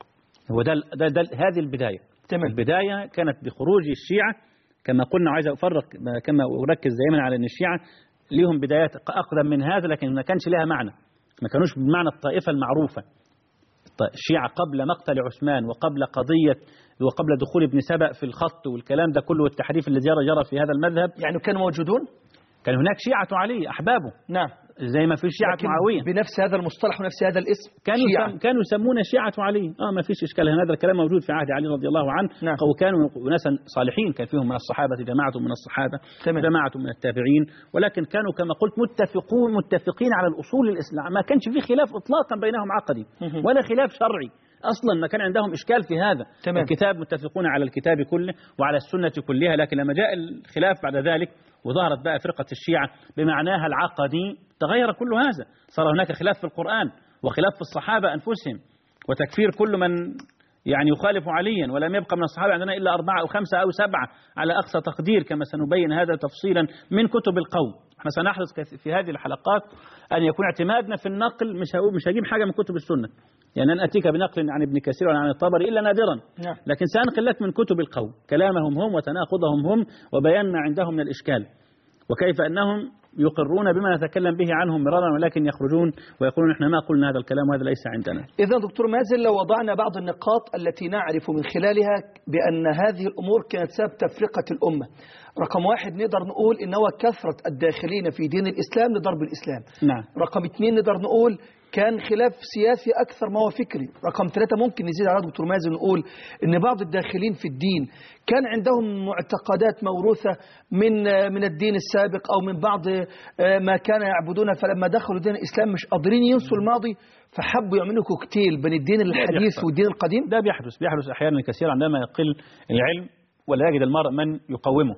هذه البداية. تمام. البداية كانت بخروج الشيعة كما قلنا، وعايز أفرق كما أركز دائما على أن الشيعة لهم بدايات أقدم من هذا، لكن ما كانش لها معنى، ما كانوش بمعنى الطائفة المعروفة. الشيعة قبل مقتل عثمان وقبل قضية وقبل دخول ابن سبأ في الخط والكلام ده كله والتحريف الذي جرى في هذا المذهب، يعني كانوا موجودون؟ كان هناك شيعة علي أحبابه، نعم، زي ما في شيعة معاوية بنفس هذا المصطلح ونفس هذا الاسم، كانوا يسمون شيعة علي. ما فيش إشكال، هذا الكلام موجود في عهد علي رضي الله عنه. نعم. وكانوا ناسا صالحين، كان فيهم من الصحابة جماعة من الصحابة، تمام. جماعة من التابعين، ولكن كانوا كما قلت متفقين على الأصول الإسلام، ما كانش في خلاف إطلاقا بينهم عقدي ولا خلاف شرعي أصلا، ما كان عندهم إشكال في هذا. تمام. الكتاب متفقون على الكتاب كله وعلى السنة كلها، لكن لما جاء الخلاف بعد ذلك وظهرت بقى فرقة الشيعة بمعناها العقدي تغير كل هذا، صار هناك خلاف في القرآن وخلاف في الصحابة أنفسهم وتكفير كل من يعني يخالف عليا، ولم يبقى من الصحابة عندنا إلا 4 أو 5 أو 7 على أقصى تقدير، كما سنبين هذا تفصيلا من كتب القوم. احنا سنحرص في هذه الحلقات أن يكون اعتمادنا في النقل، مش هجيب حاجة من كتب السنة، يعني أن أتيك بنقل عن ابن كثير ولا عن الطبري إلا نادرا، لكن سأنقل لك من كتب القوم كلامهم هم وتناقضهم هم وبيان ما عندهم من الإشكال، وكيف أنهم يقرون بما نتكلم به عنهم مرارا ولكن يخرجون ويقولون إحنا ما قلنا هذا الكلام وهذا ليس عندنا. إذا دكتور مازن، لو وضعنا بعض النقاط التي نعرف من خلالها بأن هذه الأمور كانت سبب تفرقة الأمة، رقم 1 نقدر نقول إن هو كثرة الداخلين في دين الإسلام لضرب الإسلام. نعم. رقم 2 نقدر نقول كان خلاف سياسي أكثر ما هو فكري. رقم 3 ممكن نزيد على دكتور مازن نقول إن بعض الداخلين في الدين كان عندهم معتقدات موروثة من الدين السابق أو من بعض ما كان يعبدونه، فلما دخلوا دين الإسلام مش قادرين ينسوا الماضي، فحبوا يعملوا كوكتيل بين الدين الحديث والدين القديم. ده بيحدث أحيانا كثيرا عندما يقل العلم ولا يجد المرء من يقومه،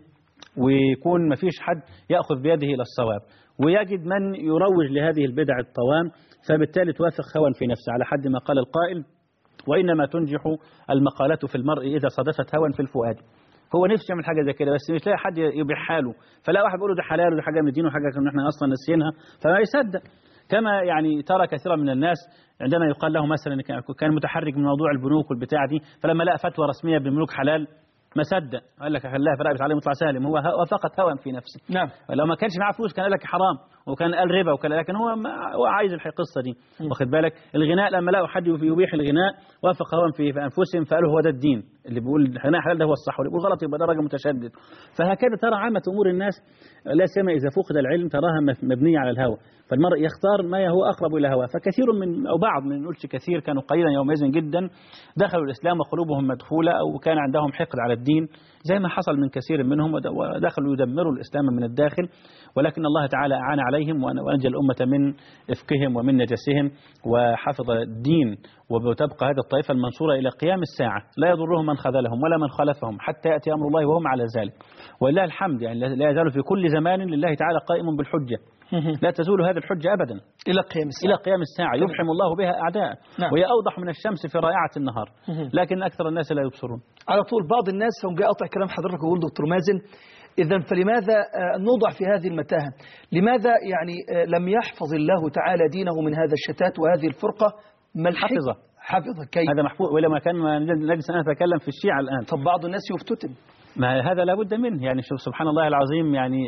ويكون ما فيش حد يأخذ بيده إلى الصواب، ويجد من يروج لهذه البدع الطوام، فبالتالي توافق هوى في نفسه، على حد ما قال القائل: وإنما تنجح المقالة في المرء إذا صادفت هوى في الفؤاد. هو نفسه يعمل حاجة زي كده بس مش لاقي حد يبيح حاله، فلا واحد بيقول له ده حلال وده حاجة من الدين وحاجة كنا احنا أصلا نسينها، فما يصدق. كما يعني ترى كثيرا من الناس عندما يقال له مثلا كان متحرك من موضوع البنوك والبتاع دي، فلما لقى فتوى رسمية بالبنوك حلال ما صدق، قال لك خلاها في رقبة عليه مطلع سالم، هو فقط هوى في نفسه. نعم. لو ما كانش معاه فلوس كان قال لك حرام وكان قال ربا وكان، لكن هو عايز القصة دي، واخد بالك. الغناء لما لقوا حد يبيح الغناء وافق هوى في انفسهم فقالوا هو ده الدين، اللي بيقول الغناء حلال ده هو الصح واللي بيقول غلط يبقى ده راجل متشدد. فهكذا ترى عامة امور الناس، لا سيما اذا فقد العلم تراها مبنية على الهوى، فالمرء يختار ما هو اقرب الى هواه. فكثير من او بعض من نقولش كثير كانوا قليلا يومئذ جدا دخلوا الاسلام وقلوبهم مدخولة او كان عندهم حقد على الدين، زي ما حصل من كثير منهم ودخلوا يدمروا الاسلام من الداخل، ولكن الله تعالى اعان عليهم عليهم وأنجى الأمة من إفكهم ومن نجسهم وحفظ الدين، وتبقى هذه الطائفة المنصورة إلى قيام الساعة لا يضرهم من خذلهم ولا من خلفهم حتى يأتي أمر الله وهم على ذلك. ولله الحمد يعني لا يزال في كل زمان لله تعالى قائم بالحجة، لا تزول هذه الحجة أبدا إلى قيام الساعة يفحم الله بها أعداء. نعم. وهي أوضح من الشمس في رائعة النهار، لكن أكثر الناس لا يبصرون. على طول بعض الناس هم جاء أقطع كلام حضرتك ويقول دكتور مازن إذن فلماذا نوضع في هذه المتاهة؟ لماذا يعني لم يحفظ الله تعالى دينه من هذا الشتات وهذه الفرقة؟ ما حفظه كيف؟ هذا محفوظ، وإلا ما كان نجلس أن نتكلم في الشيعة الآن. طب بعض الناس يفتتن، ما هذا لابد منه. يعني شوف سبحان الله العظيم، يعني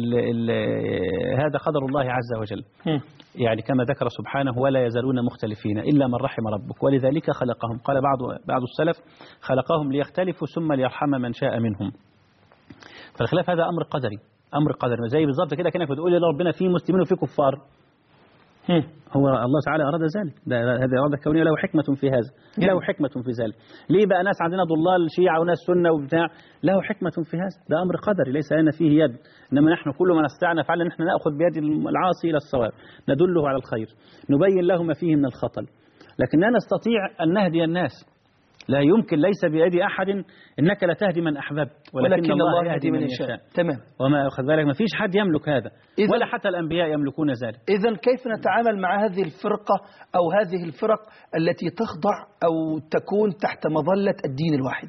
هذا قدر الله عز وجل. يعني كما ذكر سبحانه ولا يزالون مختلفين إلا من رحم ربك ولذلك خلقهم. قال بعض السلف خلقهم ليختلفوا ثم ليرحم من شاء منهم. فالخلاف هذا أمر قدري، أمر قدري زي بالضبط كده كأنك بتقول يا ربنا في مسلمين وفي كفار. هو الله تعالى أراد ذلك، هذه إرادة كونية له حكمة في هذا، له حكمة في ذلك. ليه بقى ناس عندنا ضلال شيعة وناس سنة وبتاع؟ له حكمة في هذا، ده أمر قدري ليس لنا فيه يد، إنما نحن كل ما نستطيع نفعل نحن نأخذ بيد العاصي إلى الصواب، ندله على الخير، نبين له ما فيه من الخطل، لكن لا نستطيع أن نهدي الناس. لا يمكن، ليس بيد أحد، إنك لا تهدي من أحببت ولكن الله يهدي من يشاء. تمام. وما أخذ ذلك، ما فيش حد يملك هذا ولا حتى الأنبياء يملكون ذلك. إذن كيف نتعامل مع هذه الفرقة أو هذه الفرق التي تخضع أو تكون تحت مظلة الدين الواحد؟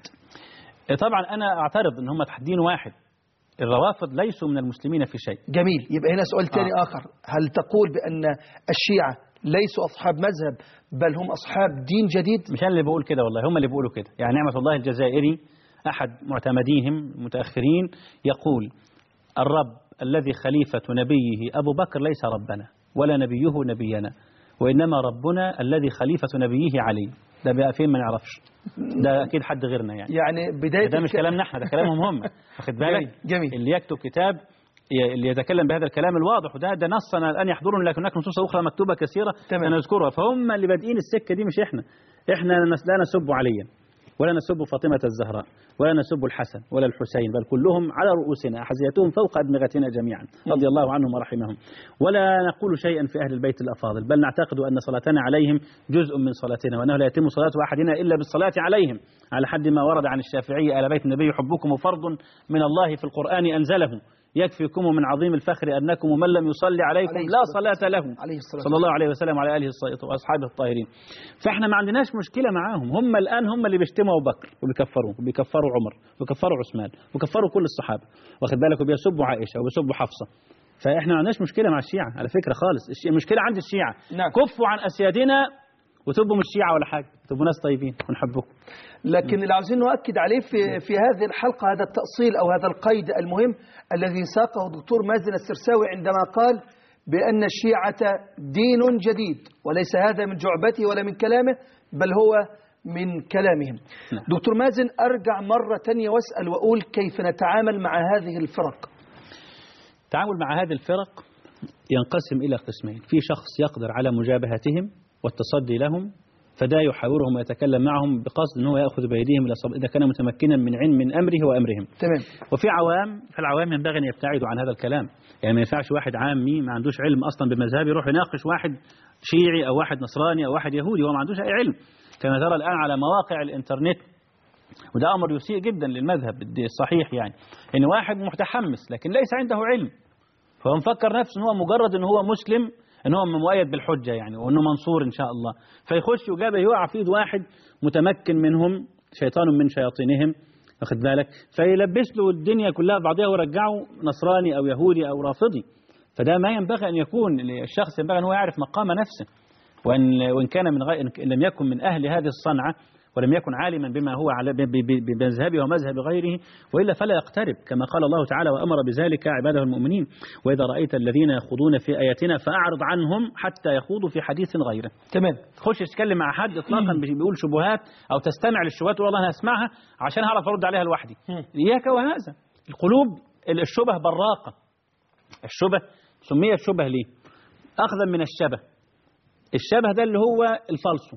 طبعا أنا أعترض أن هم تحت دين واحد. الروافض ليسوا من المسلمين في شيء. جميل. يبقى هنا سؤال تاني آخر، هل تقول بأن الشيعة ليسوا أصحاب مذهب بل هم أصحاب دين جديد؟ مش أنا اللي بقول كده والله، هم اللي بيقولوا كده. يعني نعمة الله الجزائري أحد معتمديهم المتأخرين يقول الرب الذي خليفة نبيه أبو بكر ليس ربنا ولا نبيه نبينا، وإنما ربنا الذي خليفة نبيه علي. ده بقى فين ما نعرفش، ده أكيد حد غيرنا. يعني بداية ده مش كلامنا احنا، ده كلامهم هم. واخد بالك؟ جميل. اللي يكتب كتاب اللي يتكلم بهذا الكلام الواضح، وده نصنا الآن يحضرني، لكن هناك نصوص أخرى مكتوبة كثيرة سنذكرها. فهم اللي بادئين السكة دي مش إحنا لا نسب عليا ولا نسب فاطمة الزهراء ولا نسب الحسن ولا الحسين، بل كلهم على رؤوسنا أحذيتهم فوق أدمغتنا جميعا رضي الله عنهم ورحمهم. ولا نقول شيئا في أهل البيت الأفاضل، بل نعتقد أن صلاتنا عليهم جزء من صلاتنا، وأنه لا يتم صلاة أحدنا إلا بالصلاة عليهم، على حد ما ورد عن الشافعي آل بيت النبي حبكم فرض من الله في القرآن أنزله، يكفيكم من عظيم الفخر أنكم من لم يصلي عليكم لا صلاة له صلى الله عليه وسلم على آله وأصحابه الطاهرين. فإحنا ما عندناش مشكلة معاهم. هم الآن هم اللي بيشتموا أبو بكر وبيكفروا عمر وبيكفروا عثمان وبيكفروا كل الصحابة، واخد بالك، وبيسبوا عائشة وبيسبوا حفصة. فإحنا ما عندناش مشكلة مع الشيعة على فكرة خالص. المشكلة عند الشيعة. كفوا عن أسيادنا وتبوا مش شيعة ولا حاجة، تبوا ناس طيبين ونحبكم. لكن اللي عاوزين نؤكد عليه في هذه الحلقة هذا التأصيل أو هذا القيد المهم الذي ساقه الدكتور مازن السرساوي عندما قال بأن الشيعة دين جديد، وليس هذا من جعبته ولا من كلامه بل هو من كلامهم. دكتور مازن، أرجع مرة تانية وأسأل وأقول كيف نتعامل مع هذه الفرق؟ التعامل مع هذه الفرق ينقسم إلى قسمين. في شخص يقدر على مجابهتهم والتصدي لهم، فده يحاورهم ويتكلم معهم بقصد أنه يأخذ بأيديهم إذا كان متمكنا من أمره وأمرهم. تمام. وفي فالعوام ينبغي أن يبتعدوا عن هذا الكلام. يعني ما ينفعش واحد عامي ما عندوش علم أصلا بمذهب يروح يناقش واحد شيعي أو واحد نصراني أو واحد يهودي وما عندوش أي علم، كما ترى الآن على مواقع الإنترنت. وده أمر يسيء جدا للمذهب الصحيح، يعني إن واحد متحمس لكن ليس عنده علم، فهو مفكر نفسه أنه هو مجرد أنه هو مسلم، أنه هو مؤيد بالحجة يعني، وأنه منصور إن شاء الله، فيخش وجابه يقع في يد واحد متمكن منهم، شيطان من شياطينهم، واخد بالك، فيلبس له الدنيا كلها بعضها ويرجعه نصراني أو يهودي أو رافضي. فده ما ينبغي أن يكون. الشخص ينبغي أن هو يعرف مقام نفسه، وإن كان لم يكن من أهل هذه الصنعة ولم يكن عالما بما هو بمذهبه ومذهب غيره، وإلا فلا يقترب، كما قال الله تعالى وأمر بذلك عباده المؤمنين: وإذا رأيت الذين يخوضون في آياتنا فأعرض عنهم حتى يخوضوا في حديث غيره. تمام. تخش تتكلم مع حد إطلاقا بيقول شبهات أو تستمع للشبهات والله أنا هسمعها عشان هعرف أرد عليها لوحدي. إياك وهذا. القلوب الشبه براقة. الشبه سميت شبه ليه؟ أخذا من الشبه. الشبه ده اللي هو الفالصو.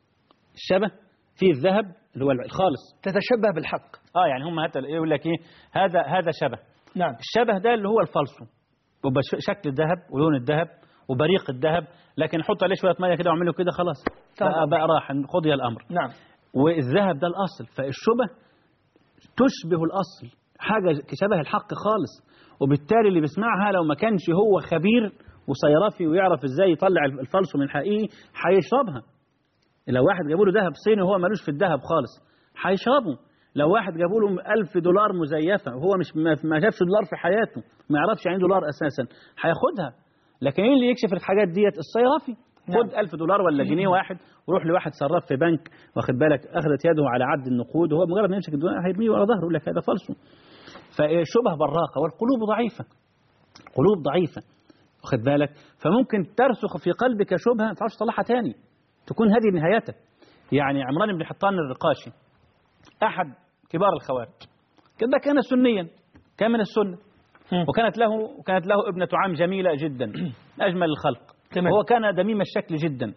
الشبه فيه الذهب اللي هو الخالص، تتشبه بالحق. يعني هم حتى يقول لك ايه، هذا شبه. نعم. الشبه ده اللي هو الفالصو، شكل الذهب ولون الذهب وبريق الذهب، لكن حط عليه شويه ميه كده واعمله كده خلاص بقى راح قضي الامر. نعم. والذهب ده الاصل، فالشبه تشبه الاصل، حاجه شبه الحق خالص، وبالتالي اللي بيسمعها لو ما كانش هو خبير وصيرفي ويعرف ازاي يطلع الفلس من الحقيقي هيشربها. لو واحد جابوا له ذهب صيني وهو مالوش في الذهب خالص هيشربه. لو واحد جابوا له 1000 دولار مزيفه وهو مش ما شافش دولار في حياته، ما يعرفش يعني دولار اساسا، هياخدها. لكن ايه اللي يكشف الحاجات ديت؟ الصيرفي. خد 1000 دولار ولا جنيه واحد وروح لواحد صراف في بنك، واخد بالك، اخذت يده على عد النقود وهو مجرد ما يمسك الدولار هيرميه ورا ظهره يقول لك هذا فلسو. فشبه براقه، والقلوب ضعيفه، قلوب ضعيفه، واخد بالك، فممكن ترسخ في قلبك شبهه ما تعرفش تطلعها تاني، تكون هذه نهايتها. يعني عمران بن حطان الرقاشي احد كبار الخوارج، كده كان سنيا، كان من السنه، وكانت له ابنه عم جميله جدا اجمل الخلق، وهو كان دميم الشكل جدا.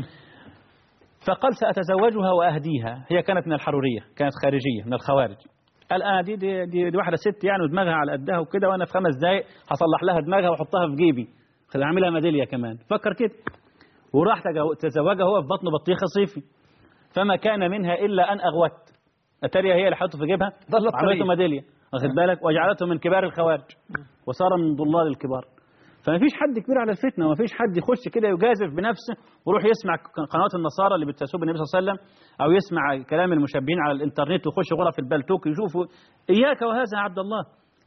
فقال سأتزوجها وأهديها. هي كانت من الحرورية، كانت خارجية من الخوارج. قال دي واحدة ست يعني ودماغها على قدها وكده، وأنا في 5 دقايق هصلح لها دماغها وأحطها في جيبي، أعملها ميدالية كمان. فكر كده، وراح تزوجها هو في بطن بطيخة صيفي، فما كان منها إلا أن أغوت. أتاريها هي اللي حطته في جيبها، عملته ميدالية، واخد بالك، وجعلته من كبار الخوارج وصار من ضلال الكبار. فما فيش حد كبير على الفتنة، وما فيش حد يخش كده يجازف بنفسه ويروح يسمع قنوات النصارى اللي بتسب النبي صلى الله عليه وسلم، أو يسمع كلام المشبهين على الإنترنت ويخش غرف البلتوك يشوفوا. إياك وهذا يا عبد الله،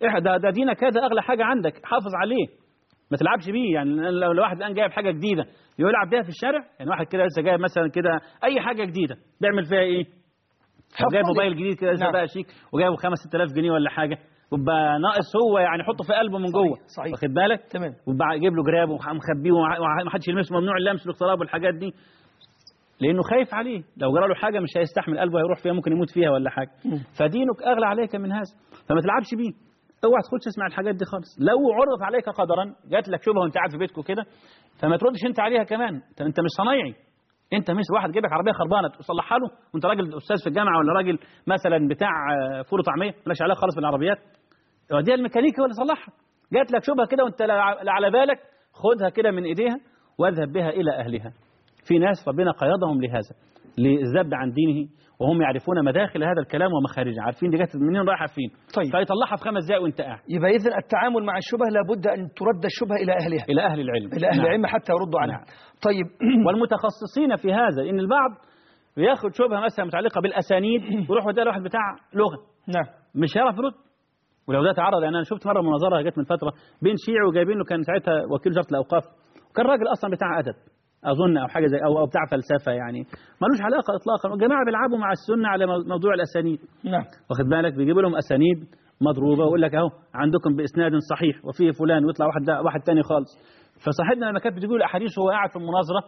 ده دينك هذا أغلى حاجة عندك، حافظ عليه، ما تلعبش بيه. يعني لو واحد الآن جايب حاجة جديدة يلعب بيها في الشارع، يعني واحد كده لسه جايب مثلا كده أي حاجة جديدة بيعمل فيها إيه؟ جايب موبايل جديد كده لسه بقى شيك وجايبه 5-6000 جنيه ولا حاجة، وبقى ناقص هو يعني يحطه في قلبه من جوه، صحيح. واخد بالك، تمام، وبقى يجيب له جراب ومخبيه وما حدش يلمسه، ممنوع اللمس والاقتراب والحاجات دي، لانه خايف عليه لو جرى له حاجه مش هيستحمل، قلبه هيروح فيها، ممكن يموت فيها ولا حاجه. فدينك اغلى عليك من هذا، فما تلعبش بيه، اوعى تخش تسمع الحاجات دي خالص. لو عرضت عليك قدرا، جات لك شبهه وانت قاعد في بيتك كده، فما تردش انت عليها كمان، انت مش صنايعي، انت مش واحد جايبك عربيه خربانه تصلحها له وانت راجل استاذ في الجامعه ولا راجل مثلا بتاع فول وطعميه مالكش علاقه خالص بالعربيات، دي الميكانيكي ولا صلحها. جات لك شبهه كده وانت لا على بالك، خدها كده من ايديها واذهب بها الى اهلها. في ناس ربنا قيضهم لهذا، للذب عن دينه، وهم يعرفون مداخل هذا الكلام ومخارجه، عارفين دي جت منين رايحه فين. طيب، فيطلعها في 5 دقائق وانت قاعد. يبقى اذا التعامل مع الشبهه لابد ان ترد الشبهه الى اهلها، الى اهل العلم، الى اهل العلم حتى يردوا عنها. طيب والمتخصصين في هذا، ان البعض بياخد شبهه مثلا متعلقه بالاسانيد ويروح يوديها لواحد بتاع لغه، نعم، مش هيعرف يرد. ولو ده تعرض، يعني انا شفت مره مناظره جت من فتره بين شيعي وجايبين له، كان ساعتها وكيل وزاره الاوقاف، وكان راجل اصلا بتاع ادب اظن او حاجه زي او بتاع فلسفه، يعني ملوش علاقه اطلاقا. والجماعه بيلعبوا مع السنه على موضوع الاسانيد، نعم، واخد بالك، بيجيبوا لهم اسانيد مضروبه ويقول لك اهو عندكم باسناد صحيح وفيه فلان، ويطلع واحد ثاني خالص. فصاحبنا لما كانت بتقول الاحاديث وهو قاعد في المناظره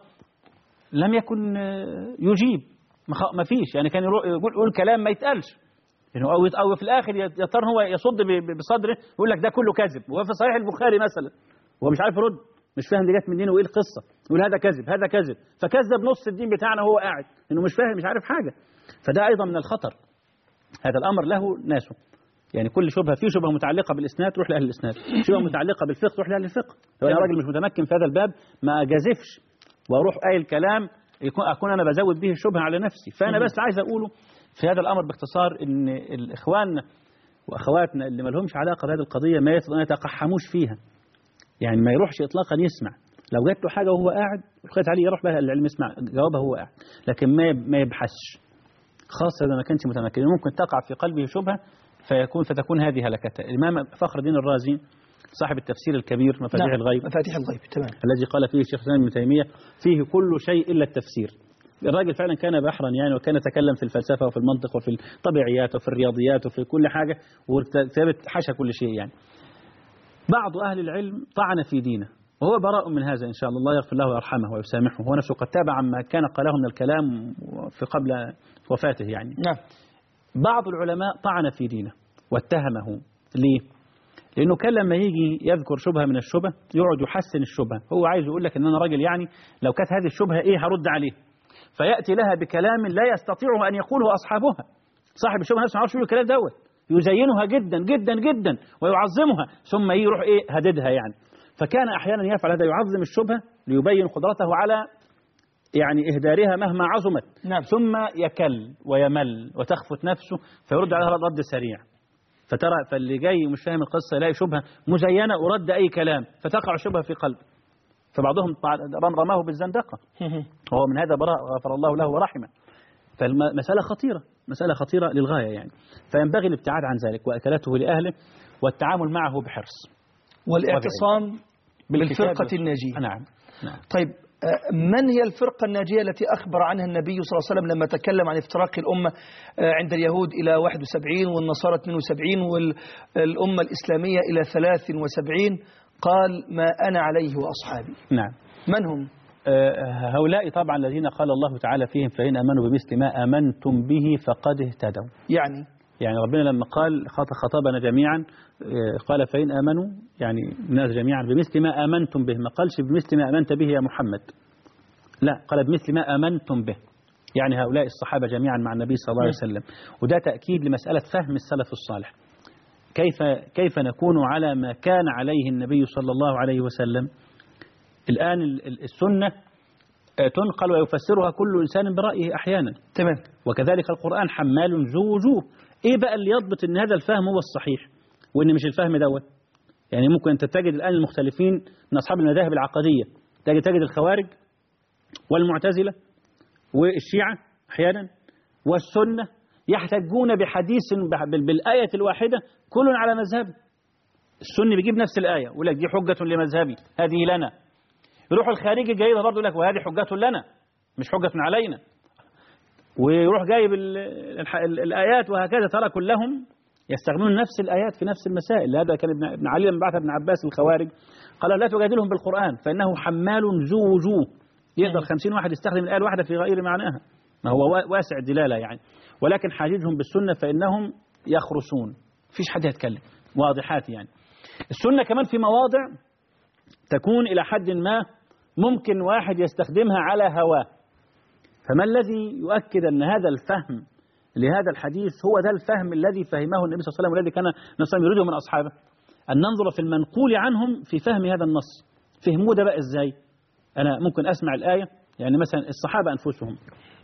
لم يكن يجيب، ما فيش، يعني كان يقول كلام ما يتقالش، يعني او في الاخر يضطر هو يصد بصدره يقول لك ده كله كذب، وهو في صحيح البخاري مثلا هو مش عارف يرد، مش فاهم دي جت منين وايه القصه، يقول هذا كذب هذا كذب، فكذب نص الدين بتاعنا وهو قاعد انه مش فاهم مش عارف حاجه. فده ايضا من الخطر، هذا الامر له ناسه. يعني كل شبهه، في شبهه متعلقه بالاسناد تروح لاهل الاسناد، شبهه متعلقه بالفقه تروح لاهل الفقه. لو انا راجل مش متمكن في هذا الباب ما اجازفش واروح قايل كلام اكون انا بزود به الشبهه على نفسي. فانا بس عايز اقوله في هذا الامر باختصار ان الاخوان واخواتنا اللي ما لهمش علاقه بهذه القضيه ما يتقحموش فيها، يعني ما يروحش اطلاقا يسمع، لو جات له حاجه وهو قاعد وخدت عليه يروح بها العلم يسمع جوابها وهو قاعد، لكن ما يبحثش، خاصه اذا ما كانش متمكن، ممكن تقع في قلبه شبهه فتكون هذه هلكته. الامام فخر الدين الرازي صاحب التفسير الكبير مفاتيح الغيب، مفاتيح الغيب، تمام، الذي قال فيه الشيخ الإسلام ابن تيمية فيه كل شيء إلا التفسير. الراجل فعلا كان بحرا يعني، وكان يتكلم في الفلسفة وفي المنطق وفي الطبيعيات وفي الرياضيات وفي كل حاجة، وثابت حشى كل شيء يعني. بعض أهل العلم طعن في دينه وهو براء من هذا إن شاء الله، الله يغفر له ويرحمه ويسامحه، هو نفسه قد تابع عما كان قاله من الكلام في قبل وفاته يعني. نعم. بعض العلماء طعن في دينه واتهمه. ليه؟ لأنه كان لما يجي يذكر شبهة من الشبه يقعد يحسن الشبهة، هو عايز يقول لك إن أنا راجل يعني لو كانت هذه الشبهة إيه هرد عليه، فيأتي لها بكلام لا يستطيع أن يقوله أصحابها. صاحب الشبهة نفسه ما يعرفش يقول الكلام دوت، يزينها جدا جدا جدا ويعظمها، ثم يروح إيه هددها يعني. فكان أحيانا يفعل هذا، يعظم الشبهة ليبين قدرته على يعني إهدارها مهما عظمت. نعم. ثم يكل ويمل وتخفت نفسه فيرد عليها رد سريع، فترى فاللي جاي مش فاهم القصة يلاقي شبهة مزينة ورد أي كلام فتقع شبهة في قلبه، فبعضهم رماه بالزندقة وهو من هذا براء غفر الله له ورحمه. فالمسألة خطيرة، مسألة خطيرة للغاية يعني، فينبغي الابتعاد عن ذلك وأكلته لأهله والتعامل معه بحرص والاعتصام بالفرقة الناجية. نعم. طيب من هي الفرقة الناجية التي أخبر عنها النبي صلى الله عليه وسلم لما تكلم عن افتراق الأمة عند اليهود إلى 71 والنصارى 72 والأمة الإسلامية إلى 73؟ قال ما أنا عليه وأصحابي. نعم. من هم؟ هؤلاء طبعا الذين قال الله تعالى فيهم فإن آمنوا بمثل ما آمنتم به فقد اهتدوا. يعني ربنا لما قال خطبنا جميعا قال فإن آمنوا يعني الناس جميعا بمثل ما آمنتم به، ما قالش بمثل ما آمنت به يا محمد، لا قال بمثل ما آمنتم به، يعني هؤلاء الصحابة جميعا مع النبي صلى الله عليه وسلم. وده تأكيد لمسألة فهم السلف الصالح، كيف نكون على ما كان عليه النبي صلى الله عليه وسلم. الآن السنة تنقل ويفسرها كل إنسان برأيه أحيانا، تمام. وكذلك القرآن حمال ذو وجوه. إيه بقى اللي يضبط إن هذا الفهم هو الصحيح وإن مش الفهم دوت؟ يعني ممكن أنت تجد الآن المختلفين من أصحاب المذاهب العقدية، تجد الخوارج والمعتزلة والشيعة أحيانا والسنة يحتجون بحديث بالآية الواحدة كل على مذهبه. السني بيجيب نفس الآية ويقول لك دي حجة لمذهبي هذه لنا، يروح الخارجي جايبها برضه لك وهذه حجة لنا مش حجة علينا، ويروح جايب الآيات وهكذا. ترى كلهم يستخدمون نفس الآيات في نفس المسائل. هذا كان ابن علي لما بعث ابن عباس الخوارج قال لا تجادلهم بالقرآن فإنه حمال ذو وجوه، يقدر 50 واحد يستخدم الآية الواحدة في غير معناها، ما هو واسع الدلالة يعني. ولكن حاججهم بالسنة فإنهم يخرسون، فيش حد يتكلم، واضحات يعني. السنة كمان في مواضع تكون إلى حد ما ممكن واحد يستخدمها على هواه، فما الذي يؤكد أن هذا الفهم لهذا الحديث هو ده الفهم الذي فهمه النبي صلى الله عليه وسلم والذي كان النبي صلى الله عليه وسلم يريده من أصحابه؟ أن ننظر في المنقول عنهم في فهم هذا النص، فهموه ده بقى إزاي؟ أنا ممكن أسمع الآية، يعني مثلا الصحابة أنفسهم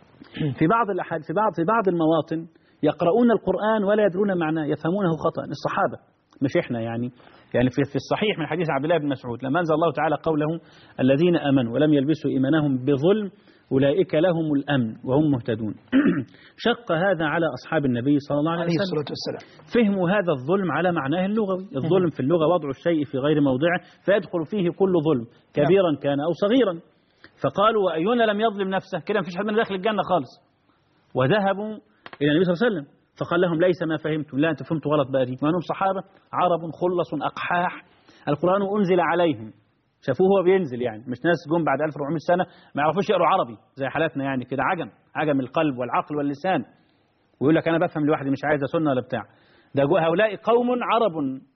في بعض المواطن يقرؤون القرآن ولا يدرون معناه، يفهمونه خطأ. الصحابة مش إحنا يعني في الصحيح من حديث عبد الله بن مسعود لما أنزل الله تعالى قوله الذين آمنوا ولم يلبسوا إيمانهم بظلم أولئك لهم الأمن وهم مهتدون. شق هذا على أصحاب النبي صلى الله عليه وسلم، فهموا هذا الظلم على معناه اللغوي. الظلم في اللغة وضع الشيء في غير موضعه فيدخل فيه كل ظلم كبيرا كان أو صغيرا. فقالوا وأينا لم يظلم نفسه، كده مفيش حد من داخل الجنة خالص. وذهبوا إلى النبي صلى الله عليه وسلم فقال لهم ليس ما فهمتم، لا أنتم فهمتوا غلط بقى دي، وأنهم صحابة عرب خلص أقحاح، القرآن أنزل عليهم، شافوه هو بينزل، يعني مش ناس جم بعد 1400 سنة ما يعرفوش يقروا عربي زي حالاتنا يعني كده، عجم القلب والعقل واللسان، ويقول لك أنا بفهم لوحدي مش عايز سنة ولا بتاع. ده هؤلاء قوم عرب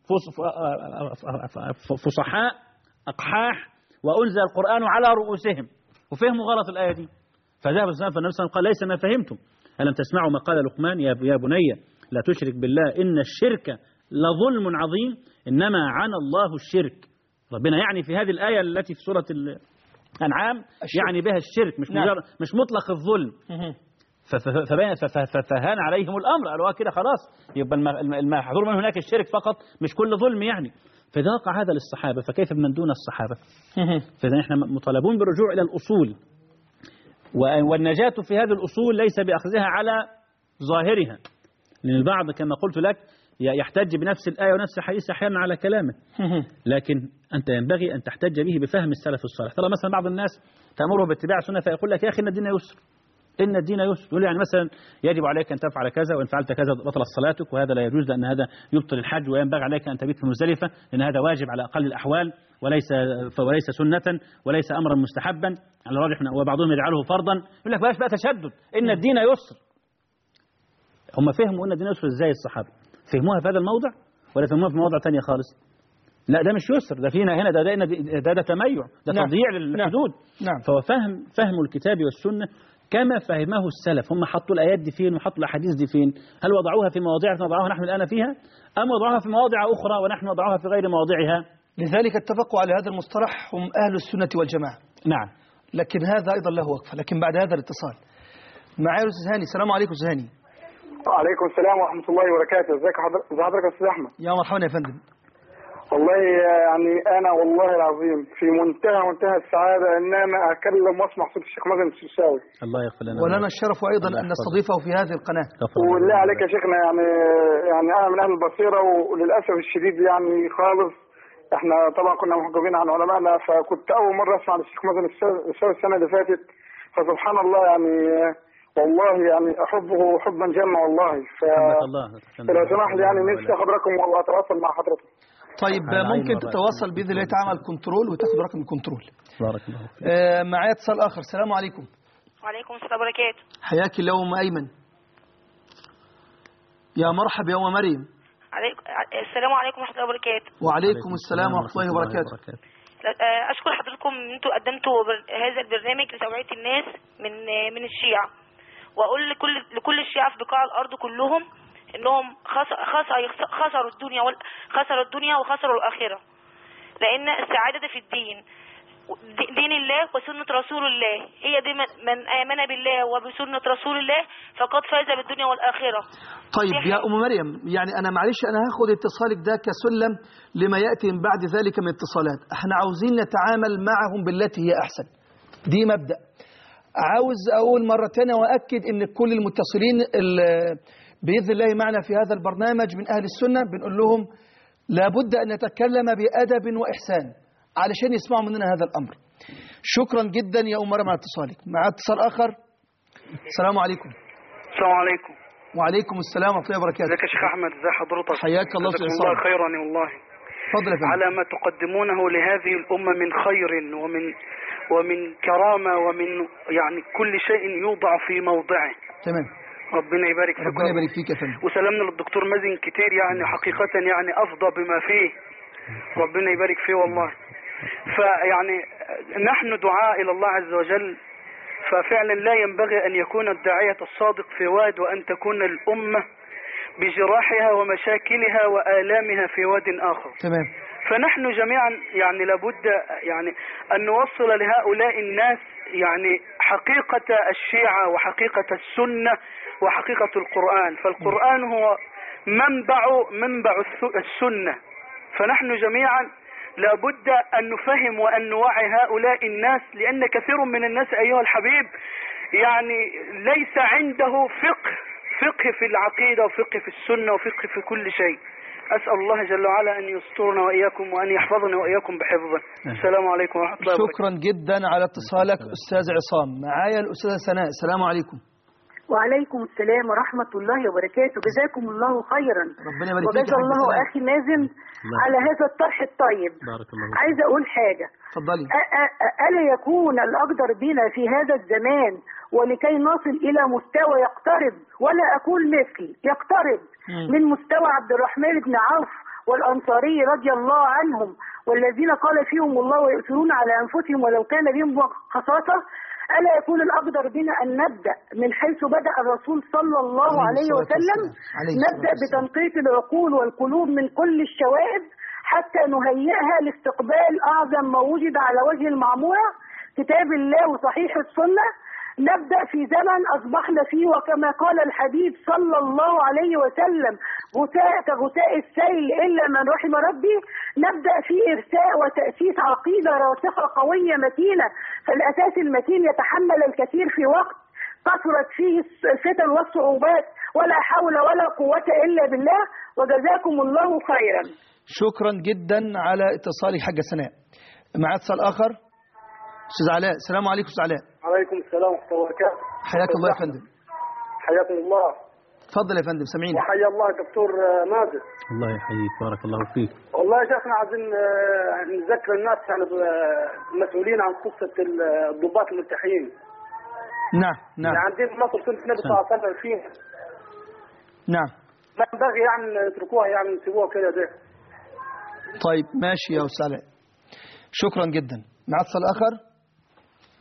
فصحاء أقحاح وأنزل القرآن على رؤوسهم وفهموا غلط الآية دي. فذهب الإسلام فالنبي صلى الله عليه وسلم قال ليس ما فهمتم، ألم تسمعوا ما قال لقمان يا بني لا تشرك بالله إن الشرك لظلم عظيم إنما عنى الله الشرك. ربنا يعني في هذه الآية التي في سورة الأنعام يعني بها الشرك مش مطلق الظلم. فهان عليهم الأمر، قالوا كده خلاص يبقى المحظور من هناك الشرك فقط مش كل ظلم يعني. فإذا وقع هذا للصحابة فكيف بمن دون الصحابة؟ فإذا نحن مطالبون بالرجوع إلى الأصول، والنجاة في هذه الأصول ليس بأخذها على ظاهرها، لأن البعض كما قلت لك يحتج بنفس الآية ونفس الحديث أحيانا على كلامه، لكن أنت ينبغي أن تحتج به بفهم السلف الصالح. ترى مثلا بعض الناس تأمره باتباع السنة فيقول لك يا أخي إن الدين يسر، إن الدين يسر، يقول يعني مثلا يجب عليك أن تفعل كذا وإن فعلت كذا بطلت صلاتك وهذا لا يجوز لأن هذا يبطل الحج، وينبغي عليك أن تبيت في مزدلفة لأن هذا واجب على أقل الأحوال وليس سنة وليس أمرا مستحبا على الراجح، وبعضهم يجعله فرضا. يقول لك بلاش بقى تشدد، إن الدين يسر. هم فهموا إن الدين يسر إزاي الصحابة؟ فهموها في هذا الموضع ولا فهموها في مواضع تانية خالص؟ لا ده مش يسر، ده فينا هنا ده تميع، ده تضييع للحدود. فهو فهم الكتاب والسنة كما فهمه السلف. هم حطوا الآيات دي فين وحطوا الأحاديث دي فين؟ هل وضعوها في مواضع وضعوها نحن الآن فيها، أم وضعوها في مواضع أخرى ونحن وضعوها في غير مواضعها؟ لذلك اتفقوا على هذا المصطلح هم أهل السنة والجماعة. نعم. لكن هذا أيضا له وقفة. لكن بعد هذا الاتصال معايا الأستاذ هاني. السلام عليكم أستاذ هاني. وعليكم السلام ورحمة الله وبركاته. ازيك حضرتك يا أستاذ أحمد؟ يا مرحبا يا فندم. والله يعني أنا والله العظيم في منتهى السعادة إن أنا أكلم وأسمع صوت الشيخ مازن الشرشاوي. الله يغفر لنا. ولنا الشرف أيضا أن نستضيفه في هذه القناة. والله عليك يا شيخنا، يعني أنا من أهل البصيرة، وللأسف الشديد يعني خالص احنا طبعا كنا محجوبين عن علمائنا، فكنت أول مرة أسمع الشيخ مازن الشرشاوي السنة اللي فاتت، فسبحان الله يعني والله يعني أحبه حبا جما والله. فلو سمحت يعني نفسي أخذ رقم وأتواصل مع حضرتك. طيب ممكن تتواصل بإذن الله تعمل كنترول وتاخد رقم الكنترول. بارك الله فيك. معايا اتصال آخر. السلام عليكم. وعليكم السلام وبركاته. حياك الله أم أيمن. يا مرحبا يا أم مريم. السلام عليكم ورحمة الله وبركاته. وعليكم السلام ورحمة الله وبركاته. أشكر حضراتكم إن أنتم قدمتوا هذا البرنامج لتوعية الناس من الشيعة، وأقول لكل الشيعة في بقاع الأرض كلهم إنهم خسروا الدنيا وخسروا الآخرة، لأن السعادة في الدين، دين الله وسنة رسول الله. هي دي من آمن بالله وبسنة رسول الله فقد فاز بالدنيا والآخرة. طيب يا أم مريم، يعني أنا معلش أنا هاخد اتصالك ده كسلم لما يأتي من بعد ذلك من اتصالات. احنا عاوزين نتعامل معهم بالتي هي أحسن، دي مبدأ. عاوز أقول مرة تانية وأكد إن كل المتصلين بإذن الله معنا في هذا البرنامج من أهل السنة بنقول لهم لابد أن نتكلم بأدب وإحسان علشان يسمعوا مننا هذا الأمر. شكرا جدا يا أم مريم على اتصالك. مع اتصال آخر. السلام عليكم. السلام عليكم. وعليكم السلام ورحمة الله وبركاته. ازيك يا شيخ أحمد؟ ازي حضرتك؟ حياك الله جزاكم الله خيرا والله. تفضل يا فندم. على ما تقدمونه لهذه الأمة من خير ومن كرامة ومن يعني كل شيء يوضع في موضعه. تمام. ربنا يبارك فيك. ربنا يبارك فيك يا فندم. وسلامنا للدكتور مازن كتير، يعني حقيقة يعني أفضى بما فيه، ربنا يبارك فيه والله. فيعني نحن دعاء إلى الله عز وجل، ففعلا لا ينبغي أن يكون الداعية الصادق في واد وأن تكون الأمة بجراحها ومشاكلها وآلامها في واد آخر. تمام. فنحن جميعا يعني لابد يعني أن نوصل لهؤلاء الناس يعني حقيقة الشيعة وحقيقة السنة وحقيقة القرآن. فالقرآن هو منبع السنة، فنحن جميعا لابد أن نفهم وأن نوعي هؤلاء الناس، لأن كثير من الناس أيها الحبيب يعني ليس عنده فقه في العقيدة وفقه في السنة وفقه في كل شيء. أسأل الله جل وعلا أن يسترنا وإياكم وأن يحفظنا وإياكم بحفظه. السلام عليكم ورحمة الله وبركاته. شكرا جدا على اتصالك أستاذ عصام. معايا الأستاذة سناء. السلام عليكم. وعليكم السلام ورحمة الله وبركاته. جزاكم الله خيرا. ربنا يبارك فيك. وجزا الله أخي مازن على هذا الطرح الطيب. بارك الله. عايزة أقول حاجة. تفضلي. ألا يكون الأقدر بنا في هذا الزمان ولكي نصل إلى مستوى يقترب، ولا أقول مثل، يقترب من مستوى عبد الرحمن بن عوف والأنصاري رضي الله عنهم، والذين قال فيهم الله ويؤثرون على أنفسهم ولو كان بهم خصاصة. ألا يكون الأقدر بنا أن نبدأ من حيث بدأ الرسول صلى الله عليه وسلم، نبدأ بتنقية العقول والقلوب من كل الشوائب حتى نهيئها لاستقبال أعظم ما وجد على وجه المعمورة، كتاب الله وصحيح السنة. نبدأ في زمن أصبحنا فيه وكما قال الحبيب صلى الله عليه وسلم غثاء كغثاء السيل إلا من رحم ربي. نبدأ في إرساء وتأسيس عقيدة راسخة قوية متينة، فالأساس المتين يتحمل الكثير في وقت كثرت فيه الفتن والصعوبات، ولا حول ولا قوة إلا بالله، وجزاكم الله خيرا. شكرا جدا على اتصالي حاجة سناء. مع اتصال آخر. أستاذ علاء. السلام عليكم أستاذ علاء. عليكم السلام ورحمة الله وبركاته. حياك الله يا فندم. حياكم الله. تفضل يا فندم سامعين. وحيا الله دكتور مازن. الله يحييك. بارك الله فيك. والله يا شيخنا عايزين نذكر الناس يعني المسؤولين عن قصة الضباط الملتحيين. نعم نعم. يعني عندنا مصر سنة النبي صلى الله عليه وسلم فيها. نعم. ما ينبغي يعني يتركوها يعني يسيبوها كده ده. طيب ماشي يا أستاذ علاء. شكرا جدا. مع اتصال آخر.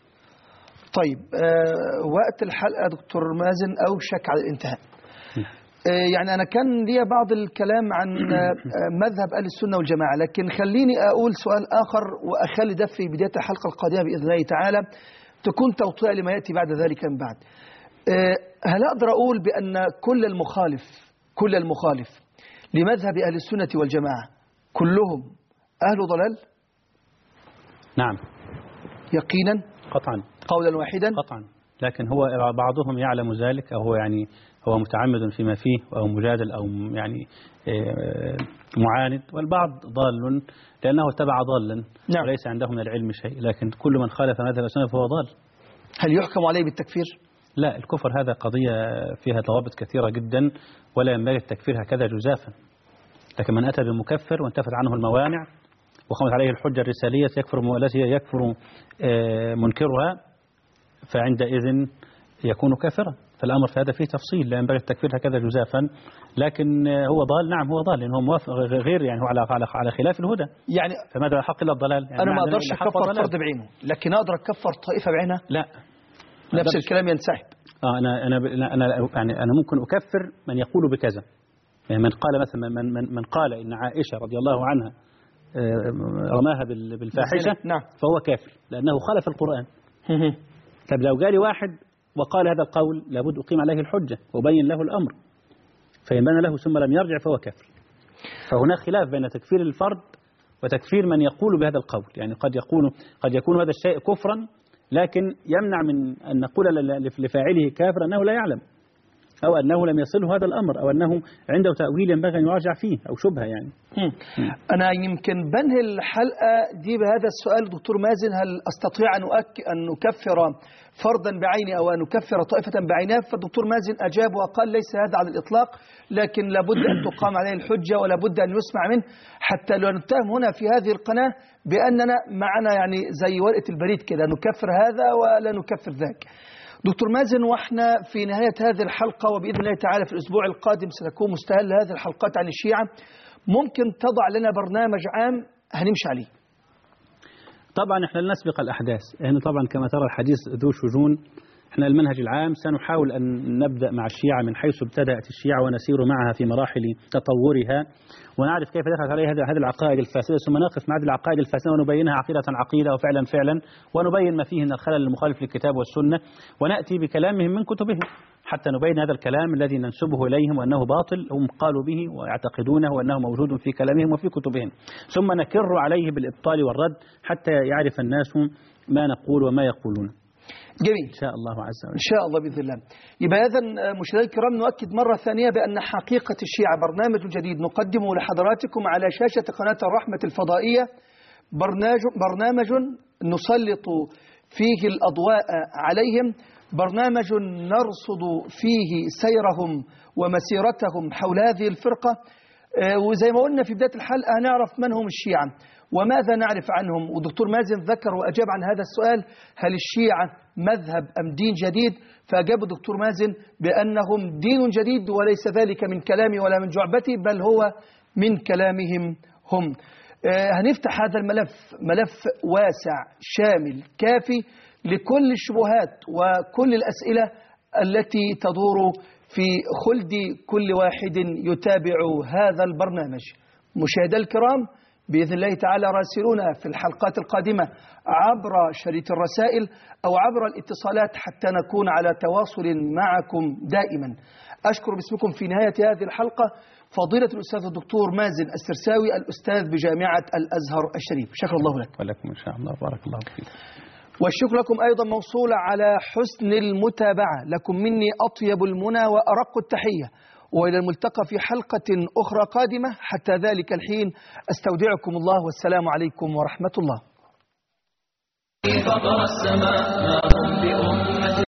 طيب وقت الحلقة دكتور مازن أوشك على الانتهاء. يعني أنا كان لي بعض الكلام عن مذهب أهل السنة والجماعة، لكن خليني أقول سؤال آخر وأخلي ده في بداية الحلقة القادمة بإذن الله تعالى تكون توطئة لما يأتي بعد ذلك من بعد. هل أقدر أقول بأن كل المخالف لمذهب أهل السنة والجماعة كلهم أهل ضلال؟ نعم يقينا قطعا قولا واحدا قطعا، لكن هو بعضهم يعلم ذلك، أو هو يعني هو متعمد فيما فيه، أو مجادل، أو يعني معاند، والبعض ضال لأنه اتبع ضالا. نعم. وليس عنده من العلم شيء، لكن كل من خالف مذهب السنة فهو ضال. هل يحكم عليه بالتكفير؟ لا، الكفر هذا قضية فيها ضوابط كثيرة جدا، ولا ينبغي التكفير هكذا جزافا. لكن من أتى بمكفر وانتفت عنه الموانع وقامت عليه الحجة الرسالية التي يكفر منكرها، فعندئذ يكون كافرا. فالأمر في هذا فيه تفصيل، لا ينبغي التكفير هكذا جزافا. لكن هو ضال، نعم هو ضال، لأنه هو موافق غير، يعني هو على خلاف الهدى. يعني فماذا الحق إلا الضلال؟ يعني أنا ما أقدرش أكفر فرد بعينه، لكن أقدر أكفر طائفة بعينها؟ لا، نفس الكلام ينسحب. أنا ممكن أكفر من يقول بكذا. يعني من قال مثلا من قال إن عائشة رضي الله عنها رماها بالفاحشة، نعم، فهو كافر لأنه خالف القرآن. طب لو جالي واحد وقال هذا القول، لابد أقيم عليه الحجة وأبين له الأمر، فإن بان له ثم لم يرجع فهو كافر. فهناك خلاف بين تكفير الفرد وتكفير من يقول بهذا القول. يعني قد يكون هذا الشيء كفرا، لكن يمنع من أن نقول لفاعله كافر أنه لا يعلم، أو أنه لم يصله هذا الأمر، أو أنه عنده تأويل ينبغي أن يراجع فيه، أو شبهة يعني. أنا يمكن بنهي الحلقة دي بهذا السؤال دكتور مازن: هل أستطيع أن نكفر فردا بعينه أو أن نكفر طائفة بعينها؟ فالدكتور مازن أجاب وقال: ليس هذا على الإطلاق، لكن لابد أن تقام عليه الحجة ولابد أن يسمع منه، حتى لا نتهم هنا في هذه القناة بأننا معنا يعني زي ورقة البريد كده، نكفر هذا ولا نكفر ذاك. دكتور مازن، واحنا في نهاية هذه الحلقة وبإذن الله تعالى في الأسبوع القادم ستكون مستهلة هذه الحلقات عن الشيعة، ممكن تضع لنا برنامج عام هنمشي عليه؟ طبعا احنا نسبق الأحداث، يعني طبعا كما ترى الحديث ذو شجون. احنا المنهج العام سنحاول أن نبدأ مع الشيعة من حيث ابتدأت الشيعة، ونسير معها في مراحل تطورها، ونعرف كيف دخلت عليها هذه العقائد الفاسدة، ثم نقف مع هذه العقائد الفاسدة ونبينها عقيدة وفعلا فعلا، ونبين ما فيه من الخلل المخالف للكتاب والسنة، ونأتي بكلامهم من كتبهم حتى نبين هذا الكلام الذي ننسبه إليهم وأنه باطل هم قالوا به ويعتقدونه وأنه موجود في كلامهم وفي كتبهم، ثم نكر عليه بالإبطال والرد حتى يعرف الناس ما نقول وما يقولون. جميل، إن شاء الله عز وجل. إن شاء الله بإذن الله. يبقى إذن مشاهدينا الكرام نؤكد مرة ثانية بأن حقيقة الشيعة برنامج جديد نقدمه لحضراتكم على شاشة قناة الرحمة الفضائية، برنامج نسلط فيه الأضواء عليهم، برنامج نرصد فيه سيرهم ومسيرتهم حول هذه الفرقة. وزي ما قلنا في بداية الحلقة هنعرف من هم الشيعة وماذا نعرف عنهم، ودكتور مازن ذكر وأجاب عن هذا السؤال: هل الشيعة مذهب أم دين جديد؟ فأجاب الدكتور مازن بأنهم دين جديد، وليس ذلك من كلامي ولا من جعبتي، بل هو من كلامهم هم. هنفتح هذا الملف، ملف واسع شامل كافي لكل الشبهات وكل الأسئلة التي تدور في خلد كل واحد يتابع هذا البرنامج. مشاهدينا الكرام، بإذن الله تعالى راسلونا في الحلقات القادمة عبر شريط الرسائل أو عبر الاتصالات حتى نكون على تواصل معكم دائما. أشكر باسمكم في نهاية هذه الحلقة فضيلة الأستاذ الدكتور مازن السرساوي، الأستاذ بجامعة الأزهر الشريف. شكر الله لك. ولكم إن شاء الله، بارك الله فيك. والشكر لكم أيضا موصول على حسن المتابعة. لكم مني أطيب المنى وأرق التحية، وإلى الملتقى في حلقة أخرى قادمة. حتى ذلك الحين أستودعكم الله، والسلام عليكم ورحمة الله.